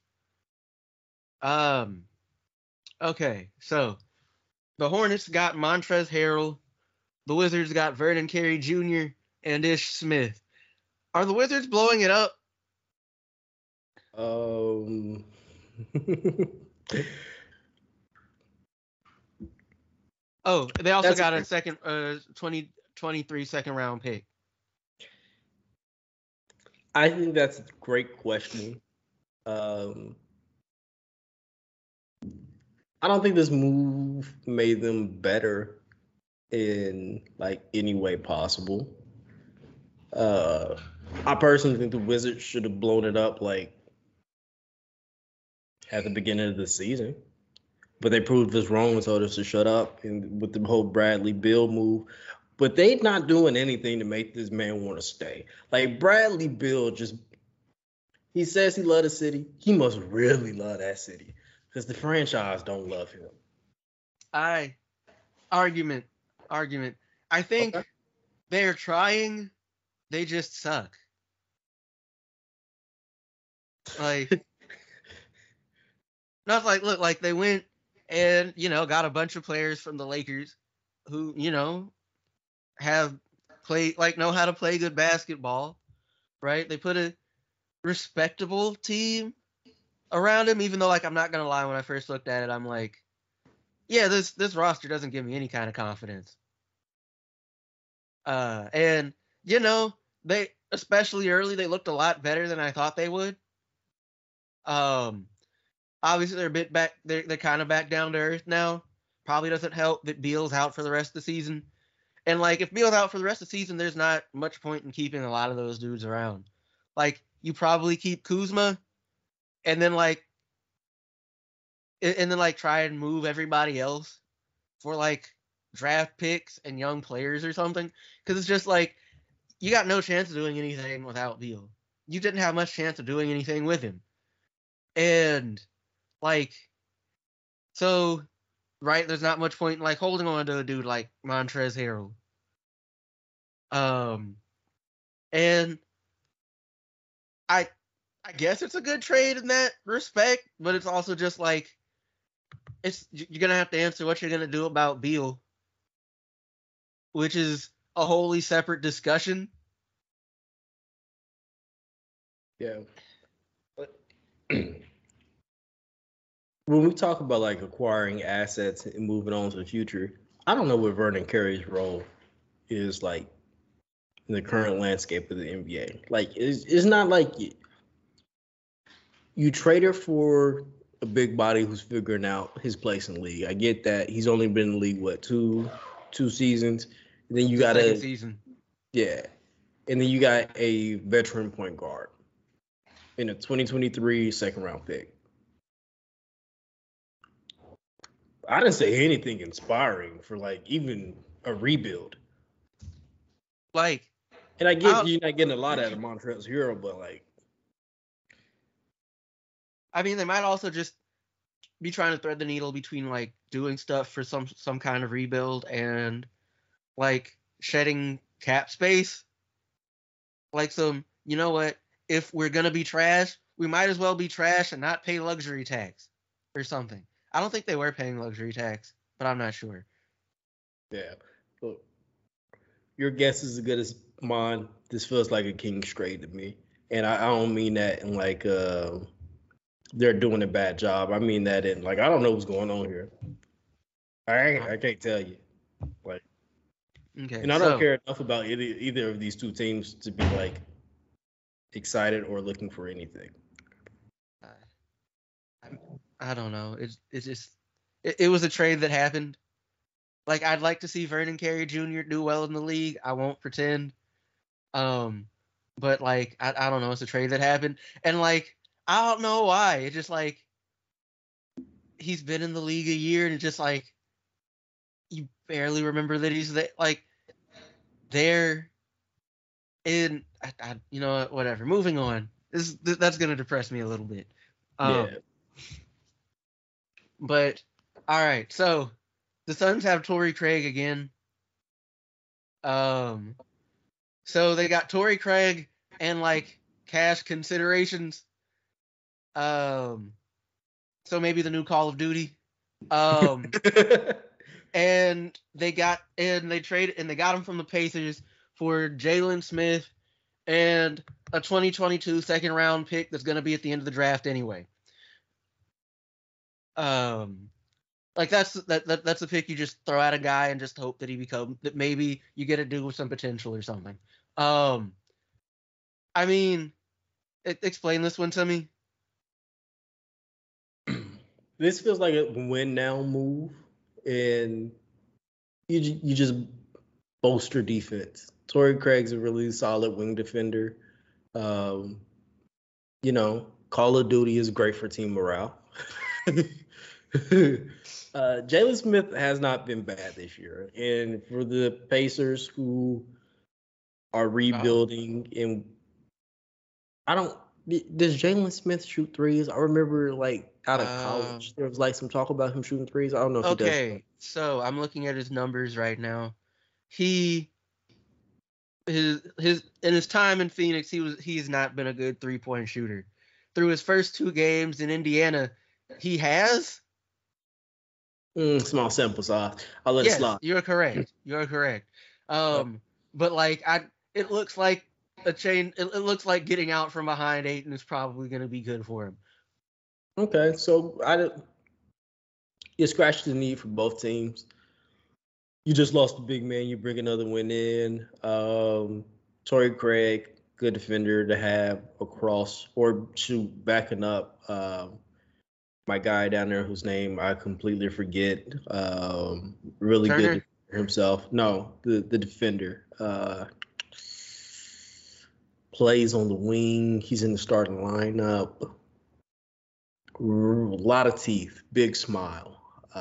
Speaker 2: Okay, so the Hornets got Montrezl Harrell, the Wizards got Vernon Carey Jr. and Ish Smith. Are the Wizards blowing it up? Oh, they also got a second 2023 second round pick.
Speaker 1: I think that's a great question. I don't think this move made them better in like any way possible. I personally think the Wizards should have blown it up like at the beginning of the season, but they proved us wrong and told us to shut up. And with the whole Bradley Beal move, but they not doing anything to make this man want to stay. Like Bradley Beal he says he loves the city. He must really love that city because the franchise don't love him.
Speaker 2: Argument. I think they're trying. They just suck. Like, not like, look, like they went and, got a bunch of players from the Lakers who, have played, like, know how to play good basketball, right? They put a respectable team around him, even though, like, I'm not going to lie, when I first looked at it, I'm like, yeah, this roster doesn't give me any kind of confidence. And, they, especially early, they looked a lot better than I thought they would. Obviously they're a bit back. They're kind of back down to earth now. Probably doesn't help that Beal's out for the rest of the season. And like, if Beal's out for the rest of the season, there's not much point in keeping a lot of those dudes around. Like, you probably keep Kuzma, and then try and move everybody else for like draft picks and young players or something. Because it's just like, you got no chance of doing anything without Beal. You didn't have much chance of doing anything with him. And, like, so right? There's not much point in like holding on to a dude like Montrezl Harrell. And I I guess it's a good trade in that respect, but it's also just like you're gonna have to answer what you're gonna do about Beal, which is a wholly separate discussion.
Speaker 1: Yeah. But when we talk about like acquiring assets and moving on to the future, I don't know what Vernon Carey's role is like in the current landscape of the NBA. Like, it's not like you traded for a big body who's figuring out his place in the league. I get that he's only been in the league what two seasons. And then you
Speaker 2: The
Speaker 1: got
Speaker 2: second season.
Speaker 1: yeah, and then you got a veteran point guard in a 2023 second round pick. I didn't say anything inspiring for like even a rebuild.
Speaker 2: Like,
Speaker 1: and I get you're not getting a lot out of Montrezl Harrell, but like,
Speaker 2: I mean, they might also just be trying to thread the needle between like doing stuff for some kind of rebuild and like shedding cap space. Like you know what? If we're gonna be trash, we might as well be trash and not pay luxury tax or something. I don't think they were paying luxury tax, but I'm not sure.
Speaker 1: Yeah. Look, your guess is as good as mine. This feels like a king's trade to me. And I don't mean that in like they're doing a bad job. I mean that in like I don't know what's going on here. I can't tell you. Like,
Speaker 2: okay,
Speaker 1: and I don't care enough about either of these two teams to be like excited or looking for anything.
Speaker 2: I don't know. It was a trade that happened. Like, I'd like to see Vernon Carey Jr. do well in the league. I won't pretend. But like I don't know. It's a trade that happened, and like I don't know why. It's just like he's been in the league a year, and it's just like you barely remember that he's there. Like there. And you know what? Whatever. Moving on. That's gonna depress me a little bit.
Speaker 1: Yeah.
Speaker 2: But all right. So the Suns have Torrey Craig again. So they got Torrey Craig and like cash considerations. So maybe the new Call of Duty. And they got and they got him from the Pacers for Jalen Smith and a 2022 second round pick that's going to be at the end of the draft anyway. Like that's a pick you just throw at a guy and just hope that that maybe you get a dude with some potential or something. I mean, explain this one to me.
Speaker 1: This feels like a win now move, and you just bolster defense. Torrey Craig's a really solid wing defender. You know, Call of Duty is great for team morale. Jalen Smith has not been bad this year, and for the Pacers who are rebuilding, and I don't. Does Jalen Smith shoot threes? I remember like out of college, there was like some talk about him shooting threes. I don't know if he does.
Speaker 2: Okay, so I'm looking at his numbers right now. His in his time in Phoenix, he's not been a good 3-point shooter. Through his first 2 games in Indiana, he has.
Speaker 1: Small sample size. I'll let it slide.
Speaker 2: You're correct. But like it looks like a chain. It looks like getting out from behind Ayton is probably going to be good for him.
Speaker 1: Okay, so you scratched the need for both teams. You just lost the big man. You bring another one in. Torrey Craig, good defender to have across or backing up. My guy down there whose name I completely forget. Really
Speaker 2: Turner?
Speaker 1: good himself. No, the defender. Plays on the wing. He's in the starting lineup. A lot of teeth. Big smile.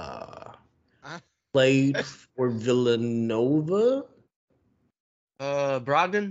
Speaker 1: Played for Villanova.
Speaker 2: Brogdon?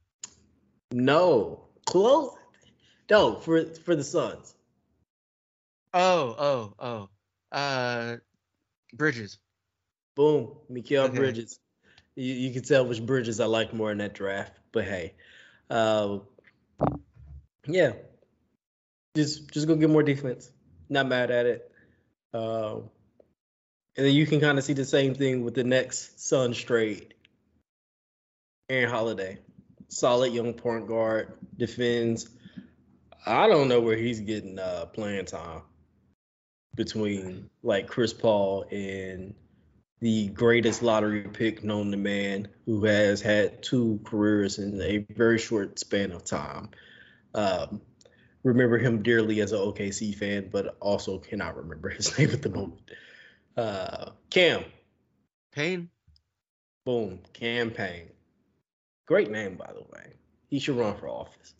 Speaker 1: No. Close. No, for the Suns.
Speaker 2: Bridges.
Speaker 1: Boom, Mikal
Speaker 2: Okay.
Speaker 1: Bridges. You can tell which Bridges I like more in that draft. But hey, uh, yeah, just go get more defense. Not mad at it. And then you can kind of see the same thing with the next Suns trade. Aaron Holiday, solid young point guard, defends. I don't know where he's getting playing time between like Chris Paul and the greatest lottery pick known to man, who has had 2 careers in a very short span of time. Um, remember him dearly as an OKC fan, but also cannot remember his name at the moment. Cam,
Speaker 2: Payne.
Speaker 1: boom, campaign. Great name, by the way. He should run for office.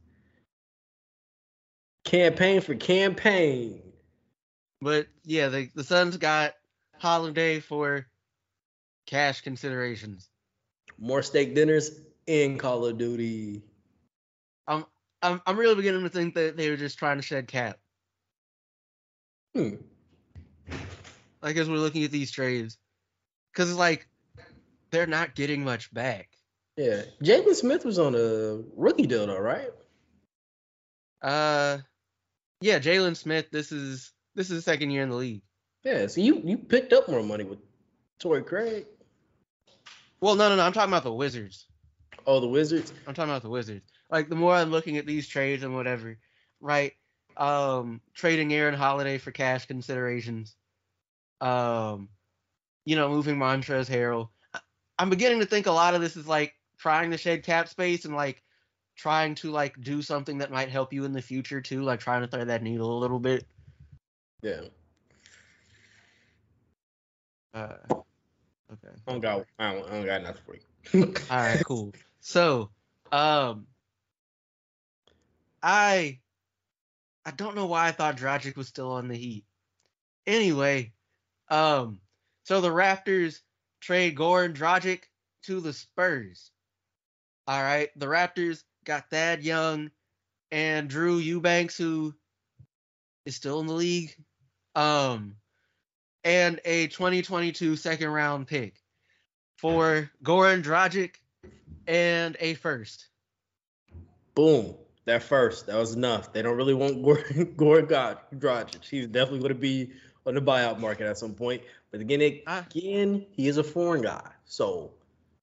Speaker 1: Campaign for campaign.
Speaker 2: But yeah, the Suns got Holiday for cash considerations.
Speaker 1: More steak dinners in Call of Duty.
Speaker 2: I'm really beginning to think that they were just trying to shed cap.
Speaker 1: Hmm.
Speaker 2: Like as we're looking at these trades, because it's like they're not getting much back.
Speaker 1: Yeah. Jalen Smith was on a rookie deal though, right?
Speaker 2: Yeah, Jalen Smith. This is the second year in the league.
Speaker 1: Yeah. So you picked up more money with Torrey Craig.
Speaker 2: Well, no. I'm talking about the Wizards.
Speaker 1: Oh, the Wizards.
Speaker 2: I'm talking about the Wizards. Like the more I'm looking at these trades and whatever, right? Trading Aaron Holiday for cash considerations. Moving Montrezl Harrell. I'm beginning to think a lot of this is like trying to shed cap space and like trying to like do something that might help you in the future too, like trying to thread that needle a little bit.
Speaker 1: Yeah.
Speaker 2: Okay.
Speaker 1: I don't got nothing for
Speaker 2: you. All right, cool. So, I don't know why I thought Dragic was still on the Heat. Anyway, so the Raptors trade Goran Dragic to the Spurs. All right, the Raptors got Thad Young and Drew Eubanks, who is still in the league, and a 2022 second round pick for Goran Dragic and a first.
Speaker 1: Boom. That was enough. They don't really want Goran Dragic. He's definitely going to be on the buyout market at some point. But again, he is a foreign guy, so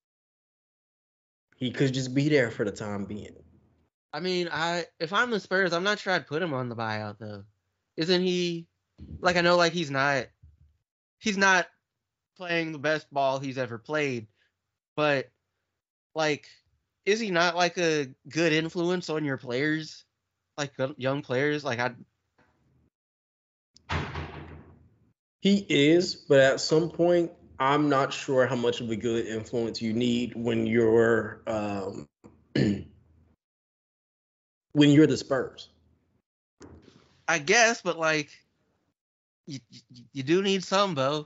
Speaker 1: he could just be there for the time being.
Speaker 2: I mean, if I'm the Spurs, I'm not sure I'd put him on the buyout though. Isn't he? Like I know, like he's not playing the best ball he's ever played, but like, is he not like a good influence on your players, like young players? Like
Speaker 1: He is, but at some point, I'm not sure how much of a good influence you need when you're when you're the Spurs.
Speaker 2: I guess, but like, you do need some, though.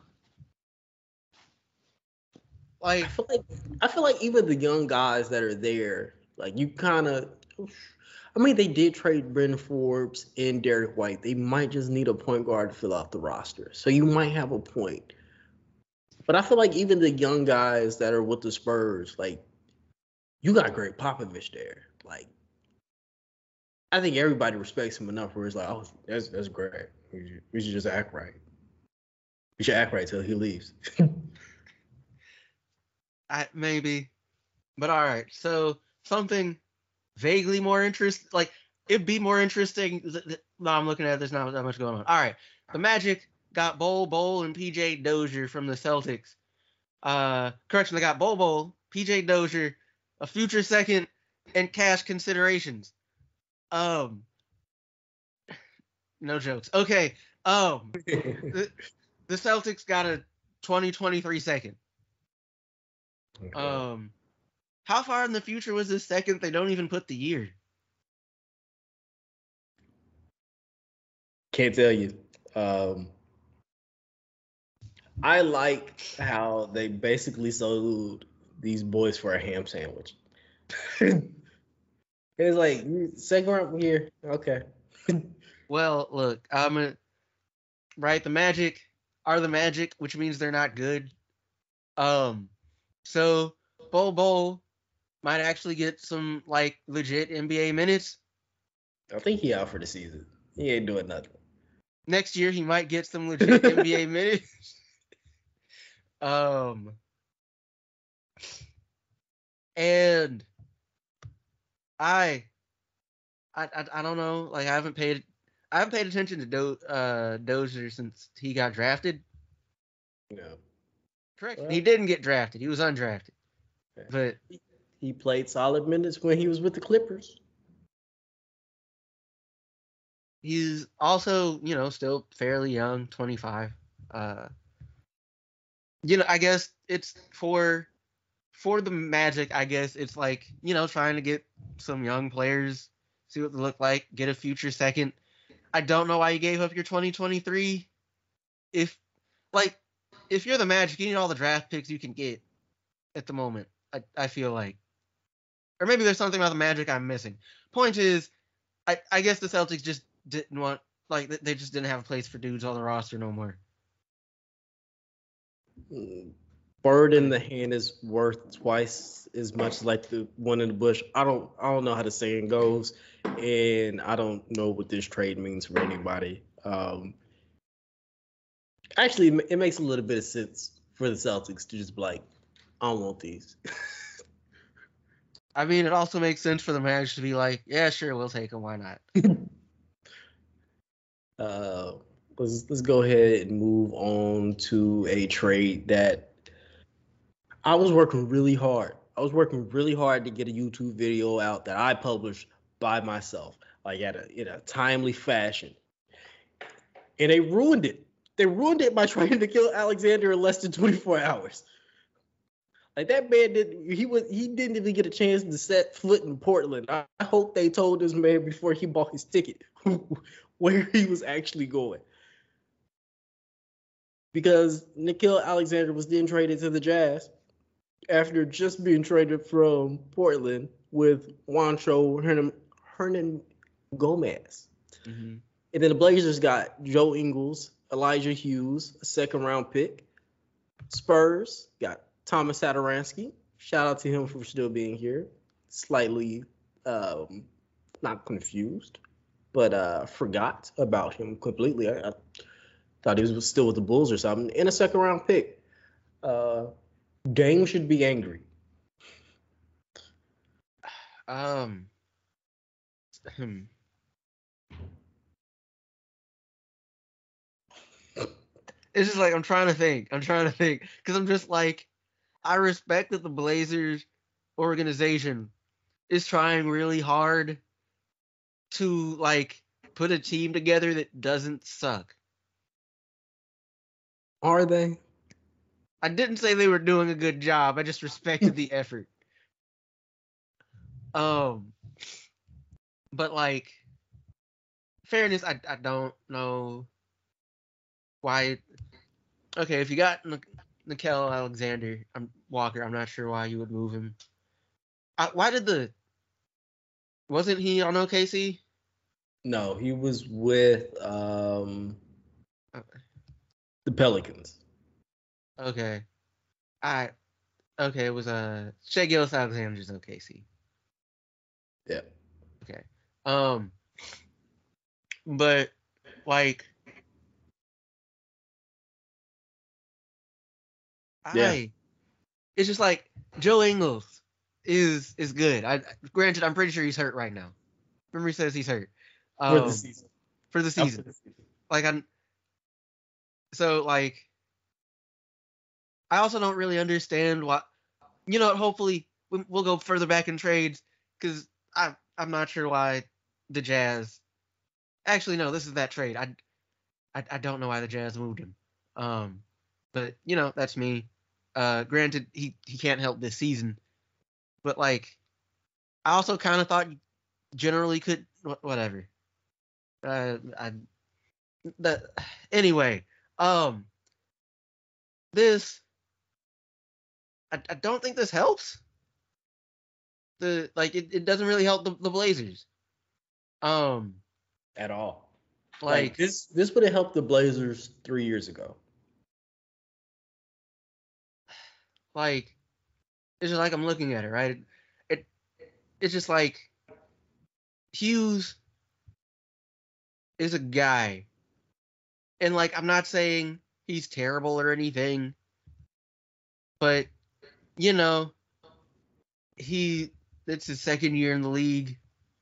Speaker 2: Like
Speaker 1: I feel like even the young guys that are there, like you kind of. I mean, they did trade Bryn Forbes and Derek White. They might just need a point guard to fill out the roster. So you might have a point. But I feel like even the young guys that are with the Spurs, like, you got Greg Popovich there. Like, I think everybody respects him enough where it's like, oh, that's great. We should just act right. We should act right till he leaves.
Speaker 2: Maybe. But all right. So something vaguely more interesting, like it'd be more interesting. No, I'm looking at it, there's not that much going on. All right, the Magic got Bol and PJ Dozier from the Celtics. Correction, they got Bol, PJ Dozier, a future second, and cash considerations. No jokes. Okay. The Celtics got a 2023 second. Okay. How far in the future was this second? They don't even put the year.
Speaker 1: Can't tell you. I like how they basically sold these boys for a ham sandwich. It's like, second round here. Okay.
Speaker 2: Well, look, right, the Magic, are the Magic, which means they're not good. So Bol might actually get some like legit NBA minutes.
Speaker 1: I think he out for the season. He ain't doing nothing.
Speaker 2: Next year he might get some legit NBA minutes. And I don't know. Like I haven't paid attention to Dozier since he got drafted.
Speaker 1: Yeah.
Speaker 2: Correct. Well, he didn't get drafted. He was undrafted. But
Speaker 1: he played solid minutes when he was with the Clippers.
Speaker 2: He's also, still fairly young, 25. I guess it's for the Magic, I guess it's like, trying to get some young players, see what they look like, get a future second. I don't know why you gave up your 2023. If you're the Magic, you need all the draft picks you can get at the moment. I feel like. Or maybe there's something about the Magic I'm missing. Point is, I guess the Celtics just didn't want, they just didn't have a place for dudes on the roster no more.
Speaker 1: Bird in the hand is worth twice as much like the one in the bush. I don't know how the saying goes, and I don't know what this trade means for anybody. Actually, it makes a little bit of sense for the Celtics to just be like, I don't want these.
Speaker 2: I mean, it also makes sense for the Magic to be like, yeah, sure, we'll take them. Why not?
Speaker 1: Let's go ahead and move on to a trade that I was working really hard. to get a YouTube video out that I published by myself, like in a timely fashion. And they ruined it. They ruined it by trying to kill Alexander in less than 24 hours. Like that man he didn't even get a chance to set foot in Portland. I hope they told this man before he bought his ticket where he was actually going. Because Nickeil Alexander was then traded to the Jazz after just being traded from Portland with Juancho Hernan Gomez.
Speaker 2: Mm-hmm.
Speaker 1: And then the Blazers got Joe Ingles, Elijah Hughes, a second-round pick. Spurs got Thomas Satoransky. Shout out to him for still being here. Slightly not confused, but forgot about him completely. I thought he was still with the Bulls or something. And a second-round pick. Dame should be angry.
Speaker 2: It's just like I'm trying to think because I'm just like, I respect that the Blazers organization is trying really hard to like put a team together that doesn't suck.
Speaker 1: Are they?
Speaker 2: I didn't say they were doing a good job. I just respected the effort. But like, fairness, I don't know why. Okay, if you got Nickeil Alexander, Walker, I'm not sure why you would move him. Wasn't he on OKC?
Speaker 1: No, he was with the Pelicans.
Speaker 2: Okay. It was Shai Gilgeous-Alexander's OKC.
Speaker 1: Yeah.
Speaker 2: Okay. But like it's just like Joe Ingles is good. Granted, I'm pretty sure he's hurt right now. Memory says he's hurt.
Speaker 1: For the season.
Speaker 2: For the season. Like I also don't really understand why. Hopefully we'll go further back in trades because I'm not sure why the Jazz. Actually, no, this is that trade. I don't know why the Jazz moved him. But that's me. Granted, he can't help this season, but like, I also kind of thought generally could whatever. Anyway, this I don't think this helps. It doesn't really help the Blazers.
Speaker 1: At all.
Speaker 2: Like
Speaker 1: this would have helped the Blazers 3 years ago.
Speaker 2: Like, it's just like I'm looking at it, right? It it's just like Hughes is a guy, and like I'm not saying he's terrible or anything, but you know, he it's his second year in the league,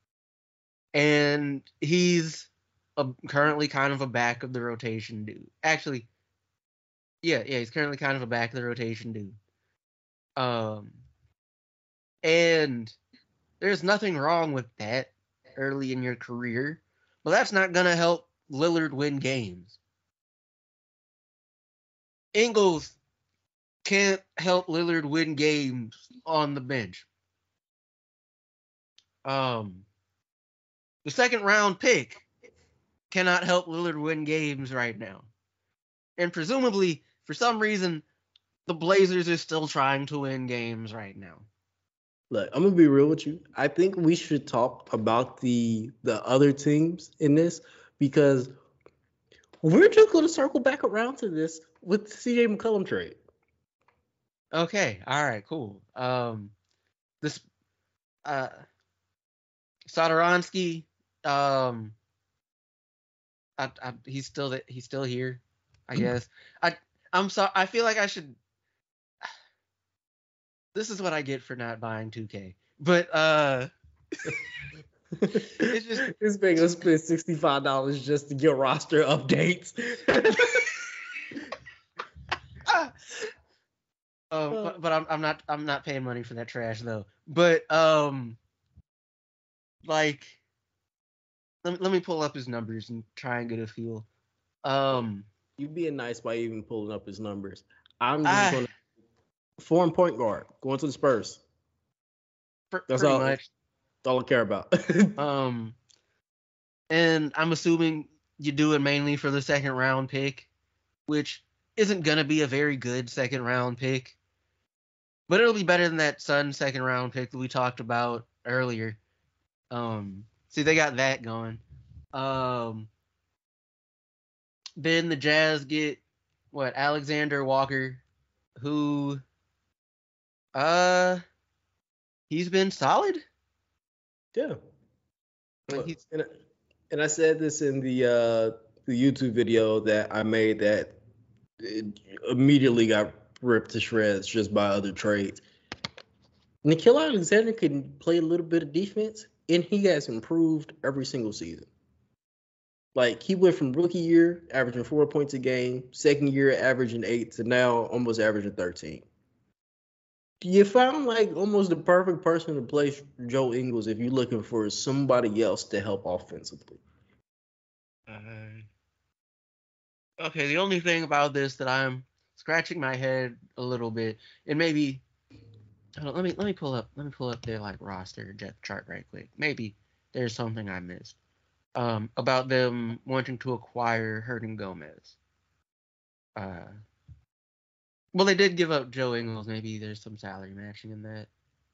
Speaker 2: and he's currently kind of a back of the rotation dude. Actually, yeah, he's currently kind of a back of the rotation dude. Um, and there's nothing wrong with that early in your career, but that's not gonna help Lillard win games. Ingles can't help Lillard win games on the bench. Um, the second round pick cannot help Lillard win games right now. And presumably, for some reason, the Blazers are still trying to win games right now.
Speaker 1: Look, I'm gonna be real with you. I think we should talk about the other teams in this because we're just gonna circle back around to this with the CJ McCollum trade.
Speaker 2: Okay, all right, cool. This Satoransky, um, he's still here, I guess. I'm sorry. I feel like I should. This is what I get for not buying 2K. But
Speaker 1: it's just this man gonna spend $65 just to get roster updates.
Speaker 2: But I'm not paying money for that trash though. But like let me pull up his numbers and try and get a feel.
Speaker 1: You being nice by even pulling up his numbers. I'm just gonna foreign point guard going to the Spurs. That's
Speaker 2: pretty
Speaker 1: all.
Speaker 2: much.
Speaker 1: That's all I care about.
Speaker 2: And I'm assuming you do it mainly for the second round pick, which isn't gonna be a very good second round pick, but it'll be better than that Sun second round pick that we talked about earlier. See, they got that going. Then the Jazz get Alexander Walker, who he's been solid.
Speaker 1: Yeah.
Speaker 2: Like
Speaker 1: and I said this in the YouTube video that I made that it immediately got ripped to shreds just by other trades. Nickeil Alexander can play a little bit of defense, and he has improved every single season. Like, he went from rookie year averaging 4 points a game, second year averaging 8, to now almost averaging 13. You found like almost the perfect person to play Joe Ingles if you're looking for somebody else to help offensively.
Speaker 2: Okay, the only thing about this that I'm scratching my head a little bit, and maybe let me pull up their like roster depth chart right quick. Maybe there's something I missed about them wanting to acquire Hernangomez. Well, they did give up Joe Ingles. Maybe there's some salary matching in that.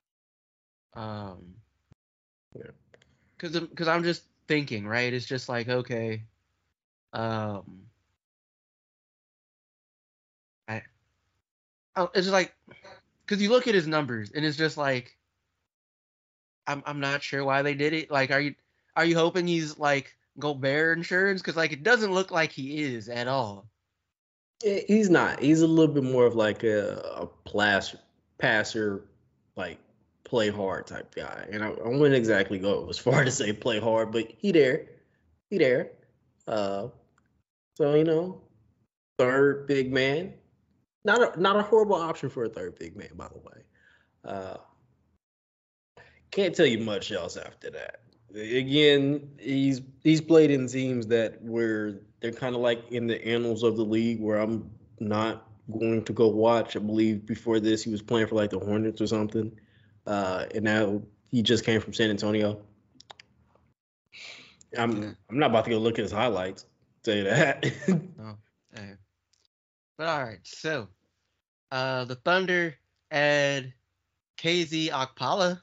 Speaker 1: Yeah.
Speaker 2: Because I'm just thinking, right? It's just like, okay, it's just like, because you look at his numbers and it's just like, I'm not sure why they did it. Like, are you hoping he's like Gobert insurance? Because like it doesn't look like he is at all.
Speaker 1: He's not. He's a little bit more of like a passer, like play hard type guy. And I wouldn't exactly go as far to say play hard, but he there. So third big man, not a horrible option for a third big man, by the way. Can't tell you much else after that. Again, he's played in teams that where they're kind of like in the annals of the league where I'm not going to go watch. I believe before this he was playing for like the Hornets or something, and now he just came from San Antonio. I'm not about to go look at his highlights. Tell you that.
Speaker 2: Oh, but all right, so the Thunder add KZ Okpala.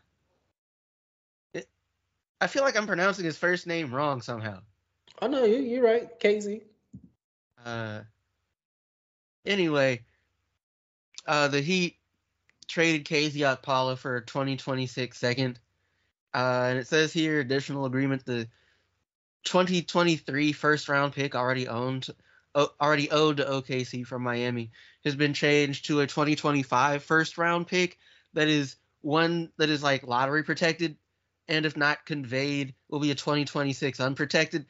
Speaker 2: I feel like I'm pronouncing his first name wrong somehow.
Speaker 1: Oh no, you're right, KZ.
Speaker 2: Anyway, the Heat traded KZ Okpala for a 2026 second. And it says here, additional agreement, the 2023 first round pick already owed to OKC from Miami has been changed to a 2025 first round pick that is one that is like lottery protected, and if not conveyed, will be a 2026 unprotected.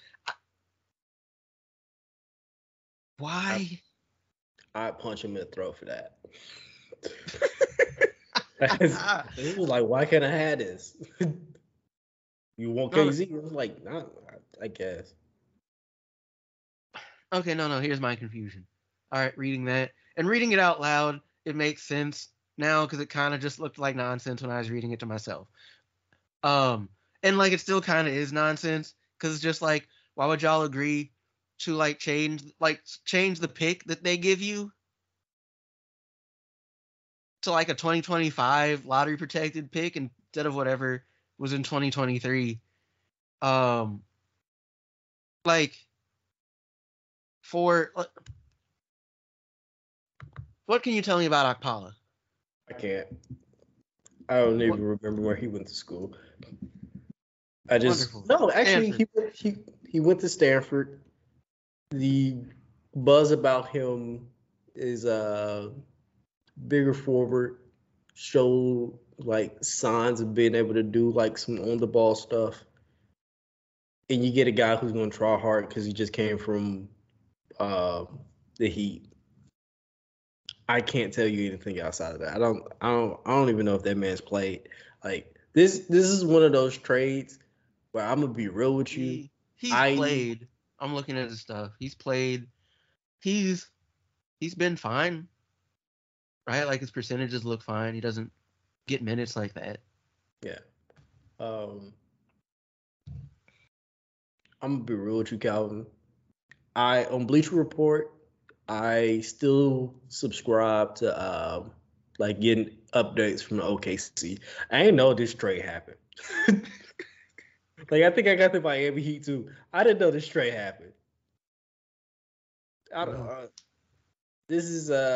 Speaker 2: Why?
Speaker 1: I'd punch him in the throat for that. It was like, why can't I have this? You want KZ? It was like, nah, I guess.
Speaker 2: Okay, no, here's my confusion. All right, reading that and reading it out loud, it makes sense now because it kind of just looked like nonsense when I was reading it to myself. And like it still kind of is nonsense because it's just like, why would y'all agree to like change the pick that they give you to like a 2025 lottery protected pick instead of whatever was in 2023? Like for what can you tell me about Okpala?
Speaker 1: I can't. I don't even remember where he went to school. I just
Speaker 2: Wonderful.
Speaker 1: no, actually he went to Stanford. The buzz about him is bigger forward, show like signs of being able to do like some on the ball stuff. And you get a guy who's going to try hard because he just came from the Heat. I can't tell you anything outside of that. I don't even know if that man's played. Like this is one of those trades where I'm gonna be real with you.
Speaker 2: He's played. I'm looking at his stuff. He's played. He's been fine. Right? Like his percentages look fine. He doesn't get minutes like that.
Speaker 1: Yeah. I'm gonna be real with you, Calvin. On Bleacher Report, I still subscribe to like getting updates from the OKC. I didn't know this trade happened. Like I think I got the Miami Heat too. I didn't know this trade happened. I don't. This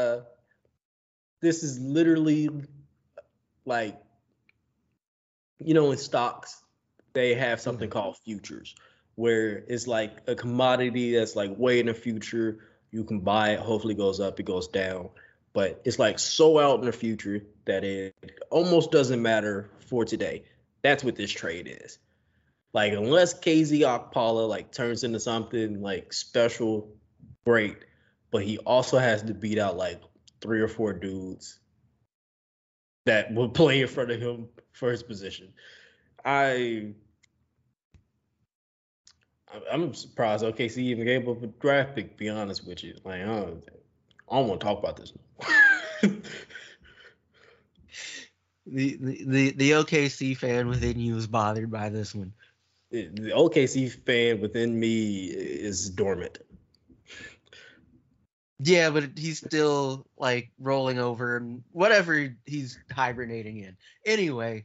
Speaker 1: is literally like, you know, in stocks they have something called futures, where it's like a commodity that's like way in the future. You can buy it, hopefully it goes up, it goes down, but it's like so out in the future that it almost doesn't matter for today. That's what this trade is. Like unless KZ Okpala like turns into something like special, great, but he also has to beat out like 3 or 4 dudes that will play in front of him for his position. I'm surprised OKC even gave up a draft pick, to be honest with you. Like, I don't want to talk about this.
Speaker 2: The OKC fan within you is bothered by this one.
Speaker 1: The OKC fan within me is dormant.
Speaker 2: Yeah, but he's still like rolling over and whatever he's hibernating in. Anyway,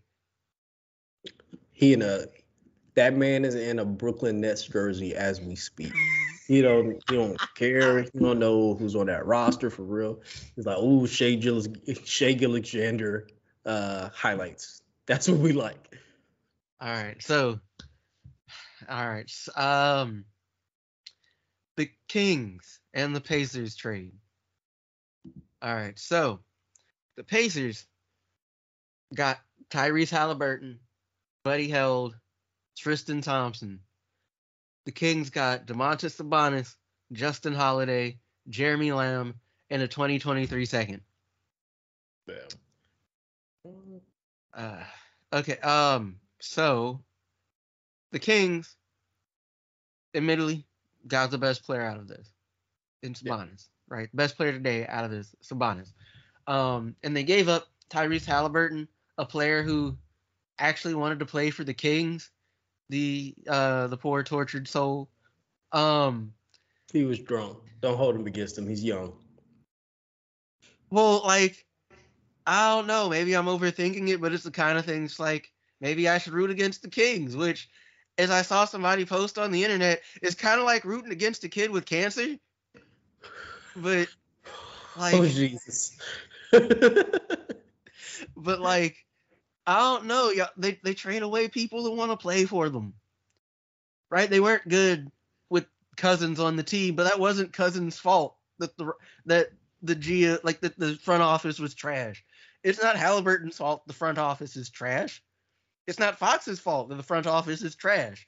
Speaker 1: that man is in a Brooklyn Nets jersey as we speak. You don't care. You don't know who's on that roster for real. It's like, oh, Shai Gilgeous-Alexander highlights. That's what we like.
Speaker 2: All right. The Kings and the Pacers trade. All right. So the Pacers got Tyrese Halliburton, Buddy Hield, Tristan Thompson. The Kings got Domantas Sabonis, Justin Holiday, Jeremy Lamb, and a 2023 second. Okay. So the Kings, admittedly, got the best player out of this in Sabonis, right? Best player today out of this, Sabonis. And they gave up Tyrese Halliburton, a player who actually wanted to play for the Kings, the poor tortured soul.
Speaker 1: He was drunk. Don't hold him against him. He's young.
Speaker 2: Well, like, I don't know. Maybe I'm overthinking it, but it's the kind of things like maybe I should root against the Kings, which, as I saw somebody post on the internet, is kind of like rooting against a kid with cancer. But like,
Speaker 1: oh Jesus.
Speaker 2: But like, I don't know. Yeah, they trade away people who want to play for them. Right? They weren't good with Cousins on the team, but that wasn't Cousins' fault that the front office was trash. It's not Halliburton's fault the front office is trash. It's not Fox's fault that the front office is trash.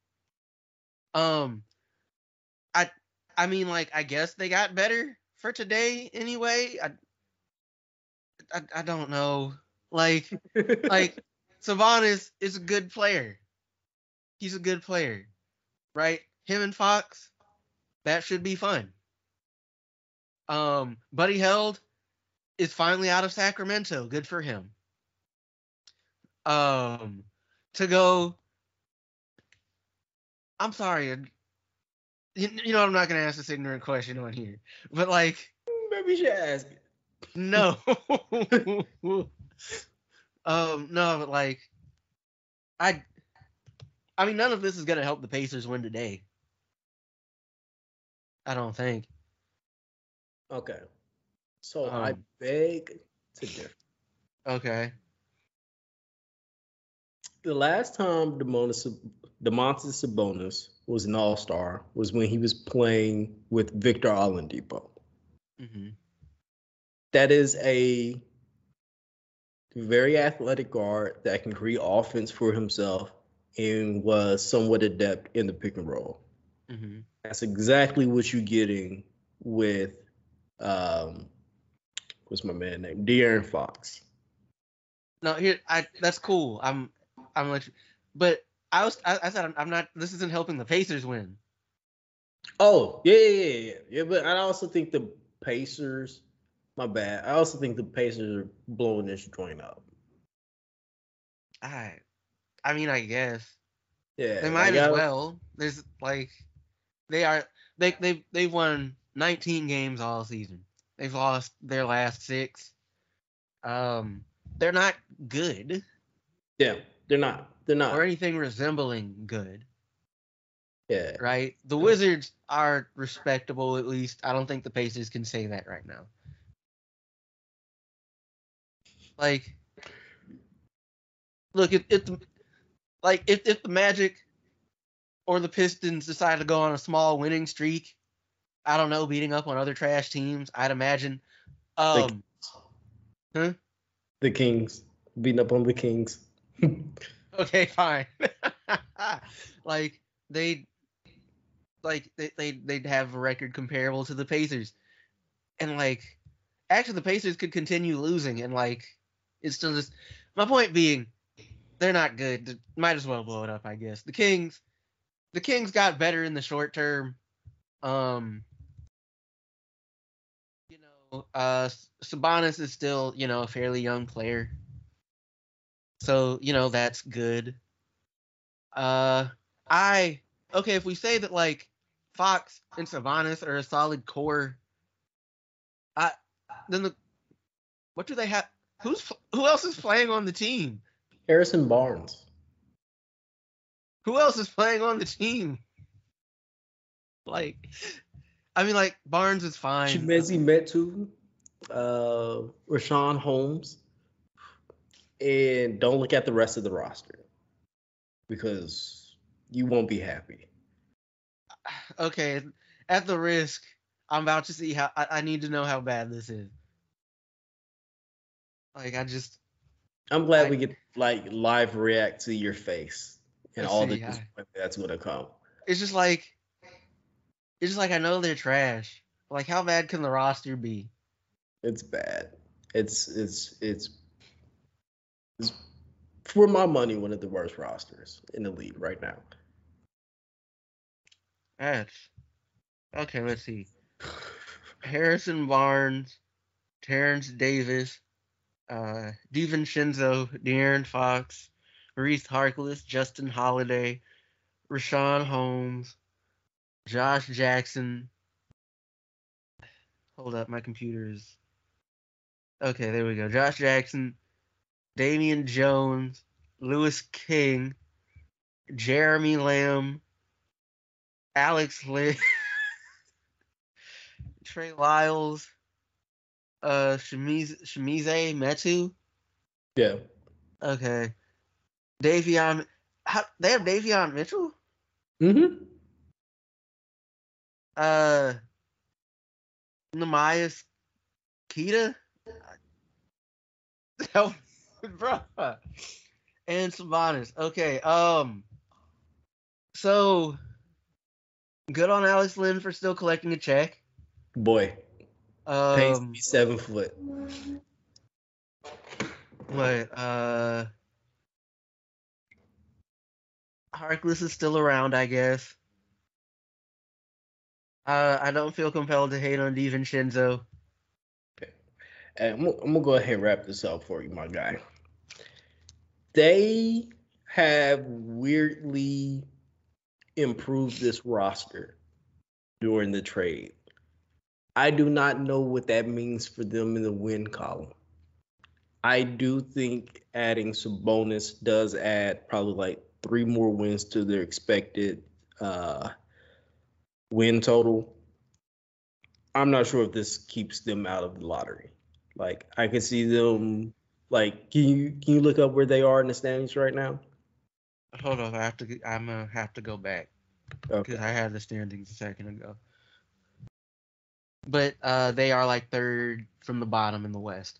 Speaker 2: Um, I I mean, like, I guess they got better for today anyway. I don't know. Like Sabonis is a good player. He's a good player, right? Him and Fox, that should be fun. Buddy Held is finally out of Sacramento. Good for him. To go. I'm sorry. You know, I'm not gonna ask this ignorant question on here, but like,
Speaker 1: Maybe you should ask it.
Speaker 2: no. No, but like, I mean, none of this is gonna help the Pacers win today. I don't think.
Speaker 1: Okay. So I beg to differ.
Speaker 2: Okay.
Speaker 1: The last time Domantas Sabonis was an All-Star was when he was playing with Victor Oladipo.
Speaker 2: Mm-hmm.
Speaker 1: That is a very athletic guard that can create offense for himself and was somewhat adept in the pick and roll.
Speaker 2: Mm-hmm.
Speaker 1: That's exactly what you're getting with what's my man name? De'Aaron Fox.
Speaker 2: No, that's cool. I'm let you, but I said I'm not. This isn't helping the Pacers win.
Speaker 1: Oh yeah. But I also think the Pacers. My bad. I also think the Pacers are blowing this joint up.
Speaker 2: I mean, I guess
Speaker 1: Yeah,
Speaker 2: they might as well. There's like they've won 19 games all season. They've lost their last 6. They're not good.
Speaker 1: Yeah, they're not. They're not.
Speaker 2: Or anything resembling good.
Speaker 1: Yeah.
Speaker 2: Right? The Wizards are respectable, at least. I don't think the Pacers can say that right now. Like, look, if the Magic or the Pistons decide to go on a small winning streak, I don't know, beating up on other trash teams, I'd imagine.
Speaker 1: The Kings. Beating up on the Kings.
Speaker 2: Okay, fine. they'd have a record comparable to the Pacers. And actually the Pacers could continue losing and it's still just, my point being, they're not good. Might as well blow it up, I guess. The Kings got better in the short term. Sabonis is still, a fairly young player. So, that's good. If we say that Fox and Sabonis are a solid core, then what do they have? Who else is playing on the team?
Speaker 1: Harrison Barnes.
Speaker 2: Who else is playing on the team? Barnes is fine.
Speaker 1: Chimezie Metu, Richaun Holmes, and don't look at the rest of the roster because you won't be happy.
Speaker 2: Okay, at the risk, I'm about to see how. I need to know how bad this is.
Speaker 1: I'm glad we get live react to your face and all the that's gonna come.
Speaker 2: It's just like I know they're trash. How bad can the roster be?
Speaker 1: It's bad. It's for my money one of the worst rosters in the league right now.
Speaker 2: Okay. Let's see. Harrison Barnes, Terrence Davis, DiVincenzo, De'Aaron Fox, Maurice Harkless, Justin Holiday, Richaun Holmes, Josh Jackson. Hold up, my computer is... Okay, there we go. Josh Jackson, Damian Jones, Lewis King, Jeremy Lamb, Alex Lee, Trey Lyles, Shimize Metu,
Speaker 1: Yeah.
Speaker 2: Okay. Davion. They have Davion Mitchell?
Speaker 1: Mm-hmm.
Speaker 2: Uh, Namias Kita? Hell, bro. And Sabonis. Okay. So good on Alex Lynn for still collecting a check.
Speaker 1: Boy, pays to be
Speaker 2: Um,
Speaker 1: 7 foot.
Speaker 2: what? Harkless is still around, I guess. I don't feel compelled to hate on DiVincenzo.
Speaker 1: And I'm gonna go ahead and wrap this up for you, my guy. They have weirdly improved this roster during the trade. I do not know what that means for them in the win column. I do think adding Sabonis does add probably like 3 more wins to their expected uh, win total. I'm not sure if this keeps them out of the lottery. Like I can see them. Like, can you look up where they are in the standings right now?
Speaker 2: Hold on, I'm gonna have to go back because I
Speaker 1: Okay,
Speaker 2: had the standings a second ago. But they are like third from the bottom in the West.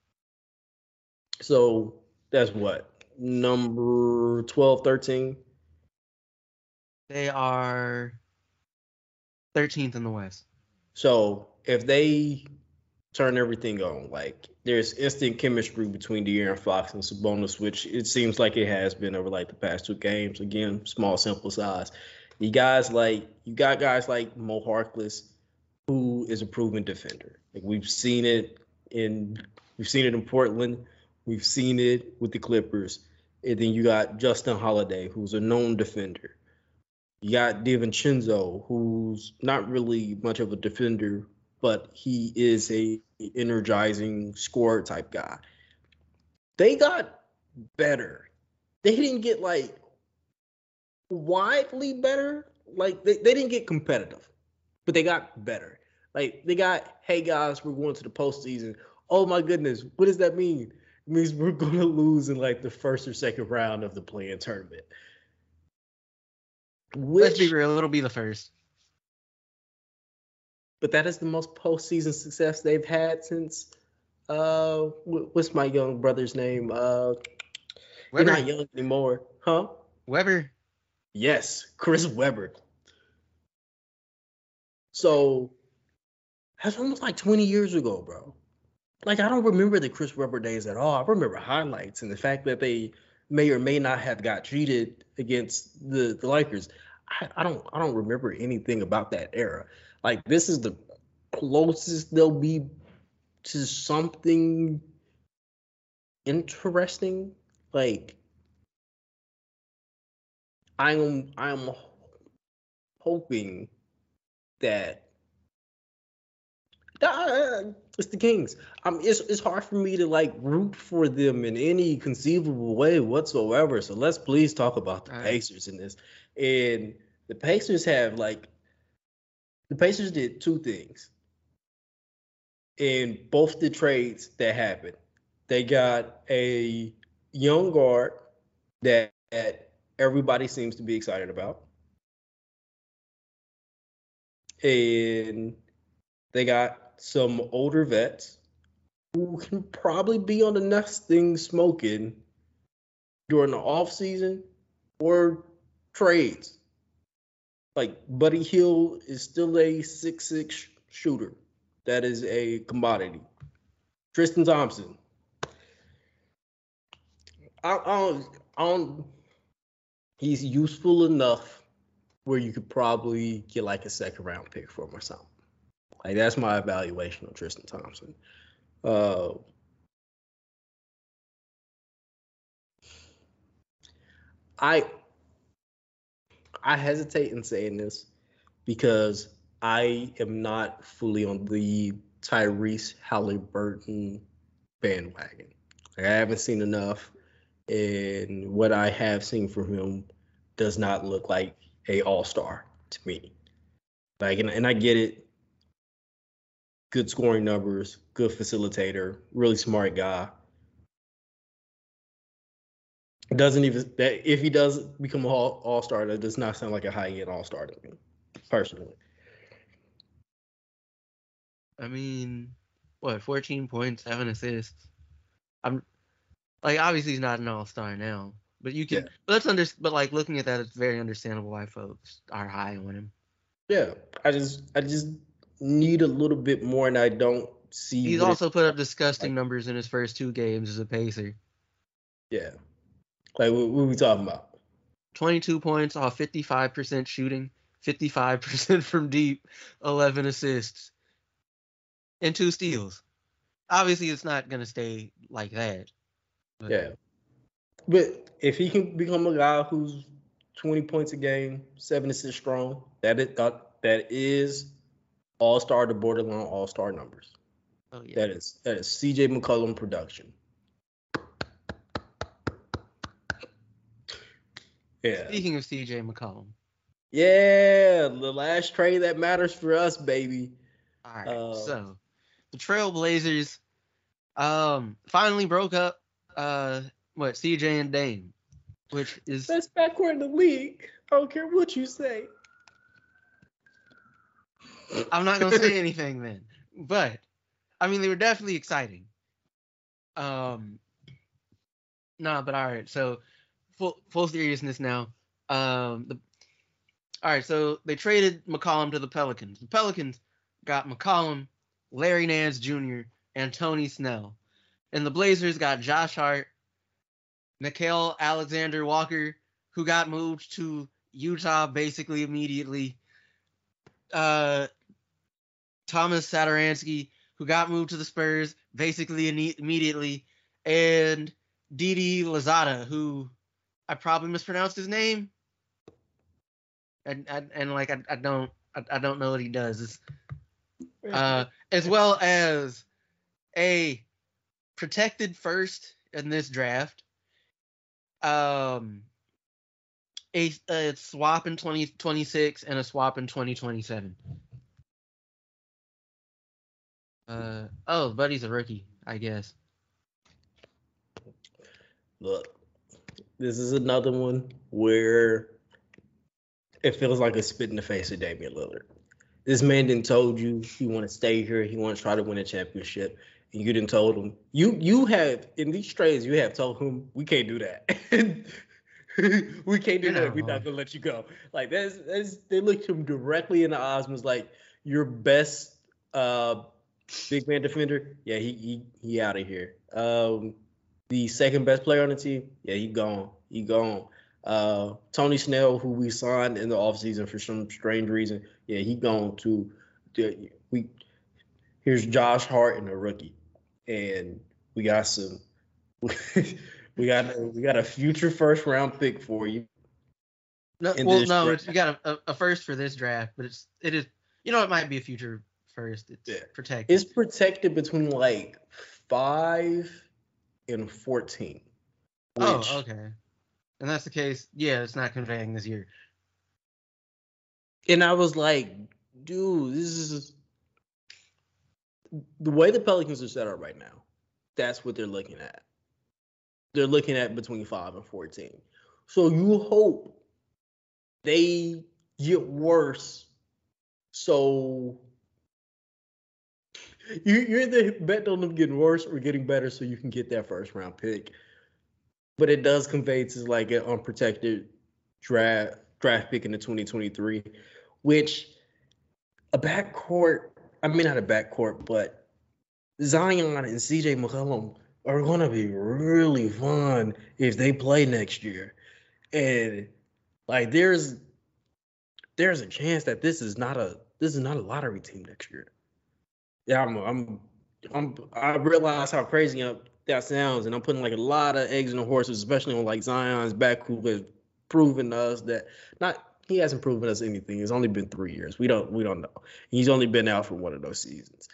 Speaker 1: so that's what number 12, 13.
Speaker 2: They are 13th in the West.
Speaker 1: So if they turn everything on, like there's instant chemistry between De'Aaron Fox and Sabonis, which it seems like it has been over like the past 2 games. Again, small sample size. You got guys like Mo Harkless, who is a proven defender. Like in we've seen it in Portland, we've seen it with the Clippers, and then you got Justin Holiday, who's a known defender. You got DiVincenzo, who's not really much of a defender, but he is a energizing scorer type guy. They got better. They didn't get like widely better. Like they didn't get competitive, but they got better. Like they got, hey guys, we're going to the postseason. Oh my goodness, what does that mean? It means we're gonna lose in like the first or second round of the play-in tournament.
Speaker 2: Let's be
Speaker 1: Which
Speaker 2: real, it'll be the first.
Speaker 1: But that is the most postseason success they've had since what's my young brother's name? You're not
Speaker 2: Weber,
Speaker 1: young anymore, huh?
Speaker 2: Weber.
Speaker 1: Yes, Chris Webber. So that's almost like 20 years ago, bro. Like I don't remember the Chris Webber days at all. I remember highlights and the fact that they may or may not have got cheated against the Lakers. I don't remember anything about that era. Like this is the closest they'll be to something interesting. Like I'm hoping that it's the Kings. It's hard for me to like root for them in any conceivable way whatsoever. So let's please talk about the
Speaker 2: All right.
Speaker 1: Pacers in this. And the Pacers have like the Pacers did 2 things in both the trades that happened. They got a young guard that everybody seems to be excited about, and they got some older vets who can probably be on the next thing smoking during the off season or trades. Like Buddy Hield is still a 6'6" shooter. That is a commodity. Tristan Thompson. I don't. He's useful enough where you could probably get like a second round pick for him or something. Like that's my evaluation of Tristan Thompson. Uh, I I hesitate in saying this because I am not fully on the Tyrese Halliburton bandwagon. Like, I haven't seen enough, and what I have seen from him does not look like a all star to me. Like, and I get it. Good scoring numbers, good facilitator, really smart guy. Doesn't even that if he does become an all-star, that does not sound like a high-end all-star to me, personally.
Speaker 2: I mean, what, 14 points, 7 assists. I'm like, obviously he's not an all-star now, but you can.
Speaker 1: Yeah.
Speaker 2: But like looking at that, it's very understandable why folks are high on him.
Speaker 1: Yeah, I just need a little bit more, and I don't see.
Speaker 2: He's
Speaker 1: what
Speaker 2: also
Speaker 1: it,
Speaker 2: put up disgusting
Speaker 1: like,
Speaker 2: numbers in his first 2 games as a Pacer.
Speaker 1: Yeah, like what are we talking about?
Speaker 2: 22 points off 55% shooting, 55% from deep, 11 assists, and 2 steals. Obviously, it's not gonna stay like that. But
Speaker 1: Yeah, but if he can become a guy who's 20 points a game, 7 assists strong, that is all-star to borderline all-star numbers.
Speaker 2: oh yeah,
Speaker 1: That is CJ McCollum production. Yeah.
Speaker 2: Speaking of CJ McCollum.
Speaker 1: Yeah, the last trade that matters for us, baby.
Speaker 2: All right, so the Trailblazers finally broke up CJ and Dame, which is
Speaker 1: best backcourt in the league. I don't care what you say.
Speaker 2: I'm not gonna say anything then. But I mean they were definitely exciting. But all right, so full seriousness now. All right, so they traded McCollum to the Pelicans. The Pelicans got McCollum, Larry Nance Jr., and Tony Snell. And the Blazers got Josh Hart, Nickeil Alexander-Walker, who got moved to Utah basically immediately. Thomas Satoransky, who got moved to the Spurs basically immediately. And Didi Louzada, who I probably mispronounced his name. And I don't know what he does. As well as a protected first in this draft, a swap in 2026 and a swap in 2027. Buddy's a rookie, I guess.
Speaker 1: Look, this is another one where it feels like a spit in the face of Damian Lillard. This man didn't told you he want to stay here. He want to try to win a championship. And you didn't told him. You have, in these trades, you have told him, we can't do that. We can't do that. We're not going to let you go. Like, they looked him directly in the eyes and was like, your best big man defender, yeah, he out of here. The second best player on the team, yeah, he gone. He gone. Tony Snell, who we signed in the offseason for some strange reason, yeah, he gone too. Here's Josh Hart and a rookie, and we got some. we got a future first round pick for you.
Speaker 2: You got a first for this draft, but it is it might be a future first. It's protected.
Speaker 1: It's protected between like 5 and 14.
Speaker 2: Okay. And that's the case. Yeah, it's not conveying this year.
Speaker 1: And I was like, dude, this is the way the Pelicans are set up right now. That's what they're looking at. They're looking at between 5 and 14. So you hope they get worse. So you're either betting on them getting worse or getting better so you can get that first round pick. But it does convey to like an unprotected draft pick in the 2023, which not a backcourt, but Zion and CJ McCollum are going to be really fun if they play next year. And like there's a chance that this is not a lottery team next year. Yeah, I realize how crazy that sounds, and I'm putting like a lot of eggs in the horses, especially on like Zion's back, who has proven to us that he hasn't proven us anything. It's only been 3 years. We don't know. He's only been out for one of those seasons.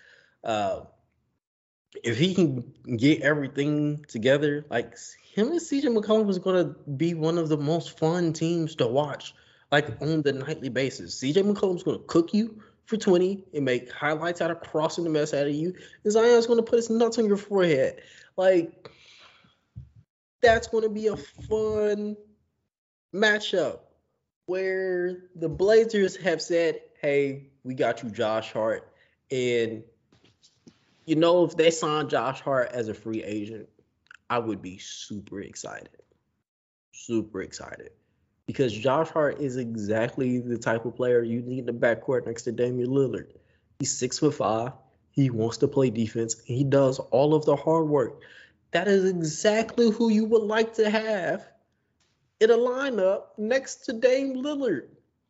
Speaker 1: If he can get everything together, like him and CJ McCollum is going to be one of the most fun teams to watch, like on the nightly basis. CJ McCollum's going to cook you for 20 and make highlights out of crossing the mess out of you. And Zion's going to put his nuts on your forehead. Like, that's going to be a fun matchup where the Blazers have said, hey, we got you, Josh Hart. And, if they sign Josh Hart as a free agent, I would be super excited. Super excited. Because Josh Hart is exactly the type of player you need in the backcourt next to Damian Lillard. He's 6'5". He wants to play defense. And he does all of the hard work. That is exactly who you would like to have in a lineup next to Dame Lillard.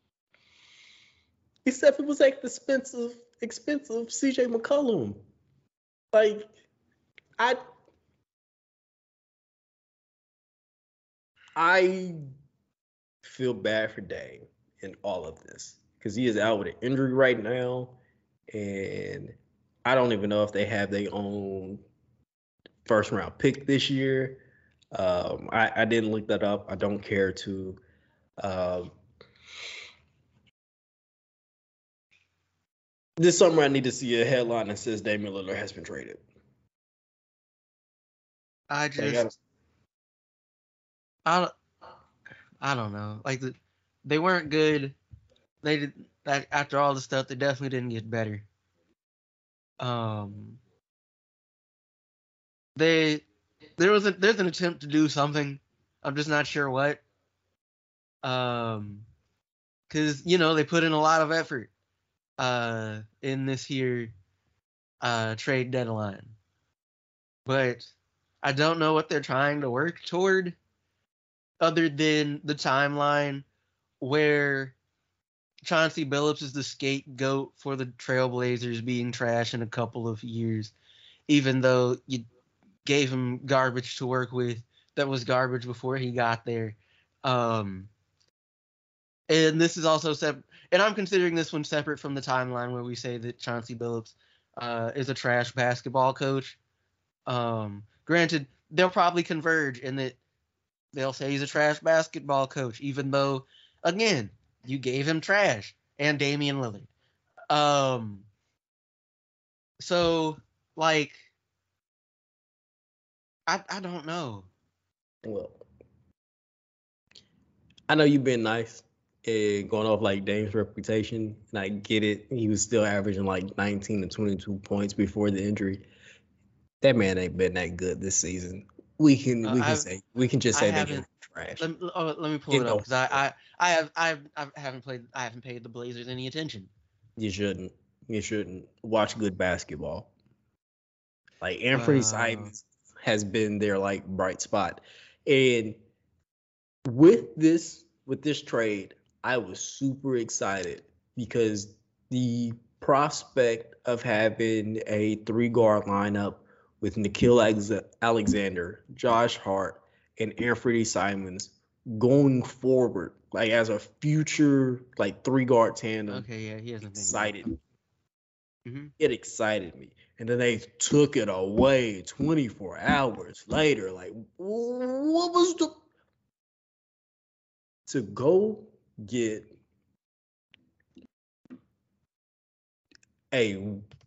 Speaker 1: Except it was like the expensive CJ McCollum. Like, I feel bad for Dame in all of this because he is out with an injury right now, and I don't even know if they have their own first round pick this year. I didn't look that up. I don't care to. This summer, I need to see a headline that says Damian Lillard has been traded.
Speaker 2: I don't know. Like they weren't good. They did after all the stuff. They definitely didn't get better. There's an attempt to do something. I'm just not sure what. Because they put in a lot of effort in this here trade deadline, but I don't know what they're trying to work toward, other than the timeline where Chauncey Billups is the scapegoat for the Trailblazers being trash in a couple of years, even though you gave him garbage to work with that was garbage before he got there. And this is also separate, and I'm considering this one separate from the timeline where we say that Chauncey Billups is a trash basketball coach. Granted, they'll probably converge in that they'll say he's a trash basketball coach, even though, again, you gave him trash and Damian Lillard. So, like, I don't know.
Speaker 1: Well, I know you've been nice and going off like Dame's reputation, and I get it. He was still averaging like 19 to 22 points before the injury. That man ain't been that good this season. We can just say that he's trash.
Speaker 2: Let me pull it up because I haven't paid the Blazers any attention.
Speaker 1: You shouldn't watch good basketball. Like Anthony Simons has been their like bright spot, and with this trade, I was super excited because the prospect of having a 3-guard lineup with Nickeil Alexander, Josh Hart, and Anthony Simons going forward, like as a future like 3-guard tandem.
Speaker 2: Okay, yeah, he hasn't been
Speaker 1: excited. It excited me. And then they took it away 24 hours later. Like, what was to go get I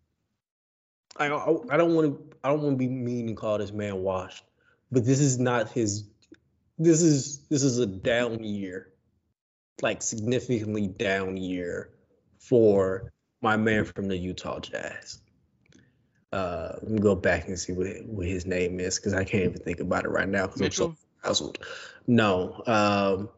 Speaker 1: don't want to be mean and call this man washed, but this is not his. This is a down year, like significantly down year for my man from the Utah Jazz. Let me go back and see what his name is because I can't even think about it right now because I'm so puzzled. No,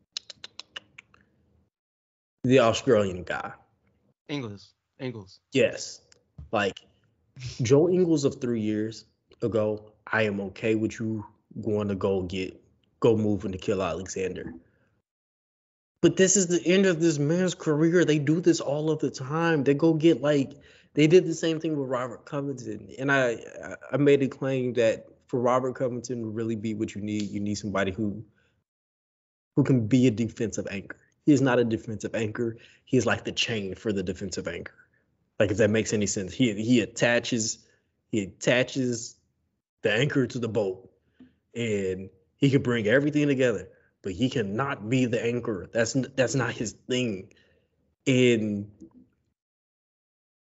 Speaker 1: the Australian guy.
Speaker 2: Ingles.
Speaker 1: Yes. Like Joe Ingles of 3 years ago, I am okay with you going to go move Nickeil Alexander. But this is the end of this man's career. They do this all of the time. They go get they did the same thing with Robert Covington. And I made a claim that for Robert Covington to really be what you need somebody who can be a defensive anchor. He is not a defensive anchor. He is like the chain for the defensive anchor. Like, if that makes any sense. He attaches the anchor to the boat, and he can bring everything together, but he cannot be the anchor. That's not his thing. And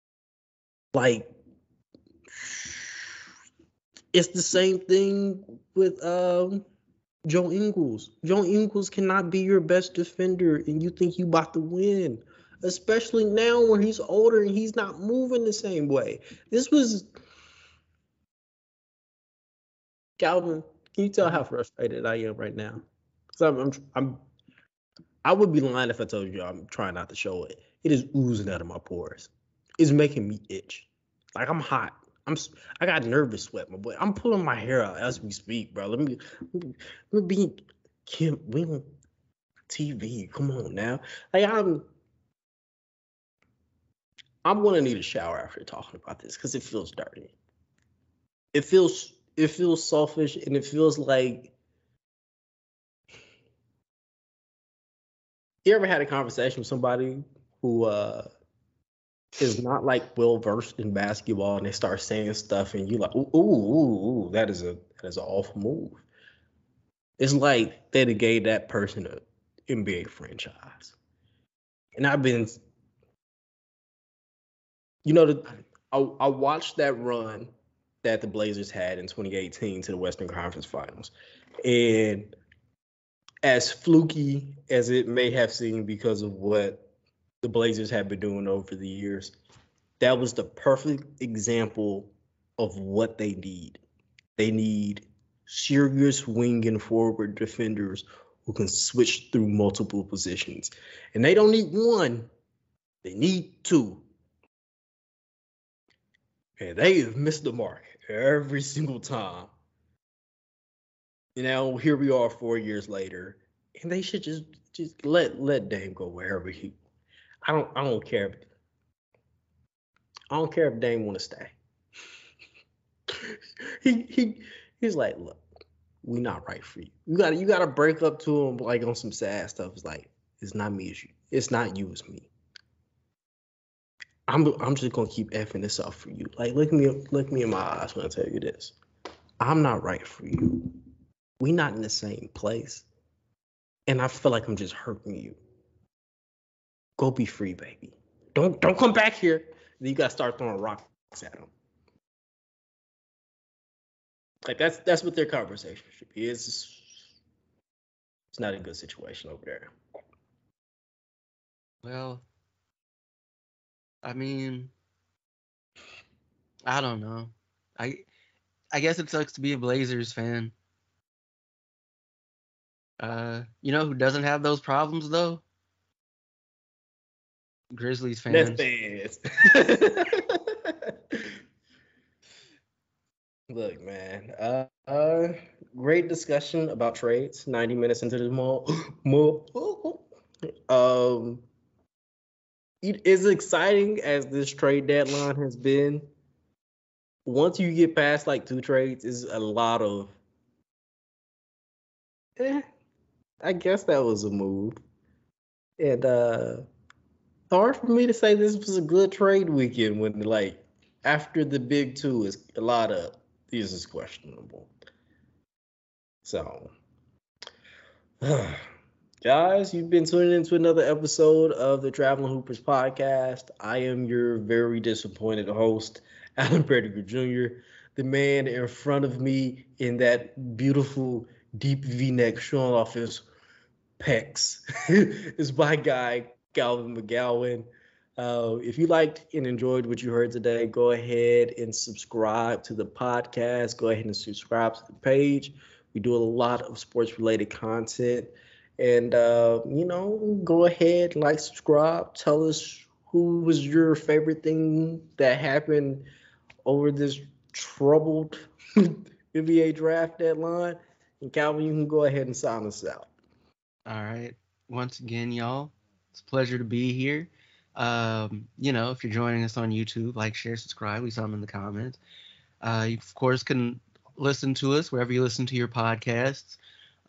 Speaker 1: like, it's the same thing Joe Ingles. Joe Ingles cannot be your best defender, and you think you about to win, especially now when he's older and he's not moving the same way. This was Calvin. Can you tell how frustrated I am right now? Because I would be lying if I told you I'm trying not to show it. It is oozing out of my pores. It's making me itch. Like I'm hot. I got nervous sweat, my boy. I'm pulling my hair out as we speak, bro. Let me be Kim. We on TV. Come on now. Like I'm gonna need a shower after talking about this because it feels dirty. It feels selfish, and it feels like you ever had a conversation with somebody who is not like well versed in basketball, and they start saying stuff, and you like, ooh, that is an awful move. It's like they gave that person an NBA franchise, and I've been, I watched that run that the Blazers had in 2018 to the Western Conference Finals, and as fluky as it may have seemed because of what the Blazers have been doing over the years, that was the perfect example of what they need. They need serious wing and forward defenders who can switch through multiple positions. And they don't need one, they need two. And they have missed the mark every single time. Now here we are 4 years later, and they should just let Dame go wherever he. I don't care. I don't care if Dame want to stay. He's like, look, we not right for you. You gotta break up to him like on some sad stuff. It's like, it's not me, it's you. It's not you, it's me. I'm just gonna keep effing this up for you. Like, look me in my eyes when I tell you this. I'm not right for you. We not in the same place. And I feel like I'm just hurting you. Go be free, baby. Don't come back here. Then you gotta start throwing rocks at him. Like that's what their conversation should be. It's not a good situation over there.
Speaker 2: Well, I mean, I don't know. I guess it sucks to be a Blazers fan. You know who doesn't have those problems though? Grizzlies fans.
Speaker 1: Nets fans. Look, man. Great discussion about trades. 90 minutes into this as exciting as this trade deadline has been, once you get past like 2 trades, is a lot of I guess that was a move. And hard for me to say this was a good trade weekend when like after the big 2 is a lot of these is questionable. So guys, you've been tuning into another episode of the Traveling Hoopers podcast. I am your very disappointed host, Alan Pettigrew Jr., the man in front of me in that beautiful deep V-neck showing off his pecs is my guy, Calvin McGowan. If you liked and enjoyed what you heard today, go ahead and subscribe to the podcast. Go ahead and subscribe to the page. We do a lot of sports-related content. And, go ahead, like, subscribe. Tell us who was your favorite thing that happened over this troubled NBA draft deadline. And, Calvin, you can go ahead and sign us out.
Speaker 2: All right. Once again, y'all, it's a pleasure to be here. If you're joining us on YouTube, like, share, subscribe. We saw them in the comments. You, of course, can listen to us wherever you listen to your podcasts.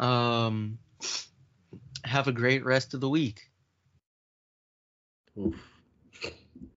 Speaker 2: Have a great rest of the week.
Speaker 1: Oof.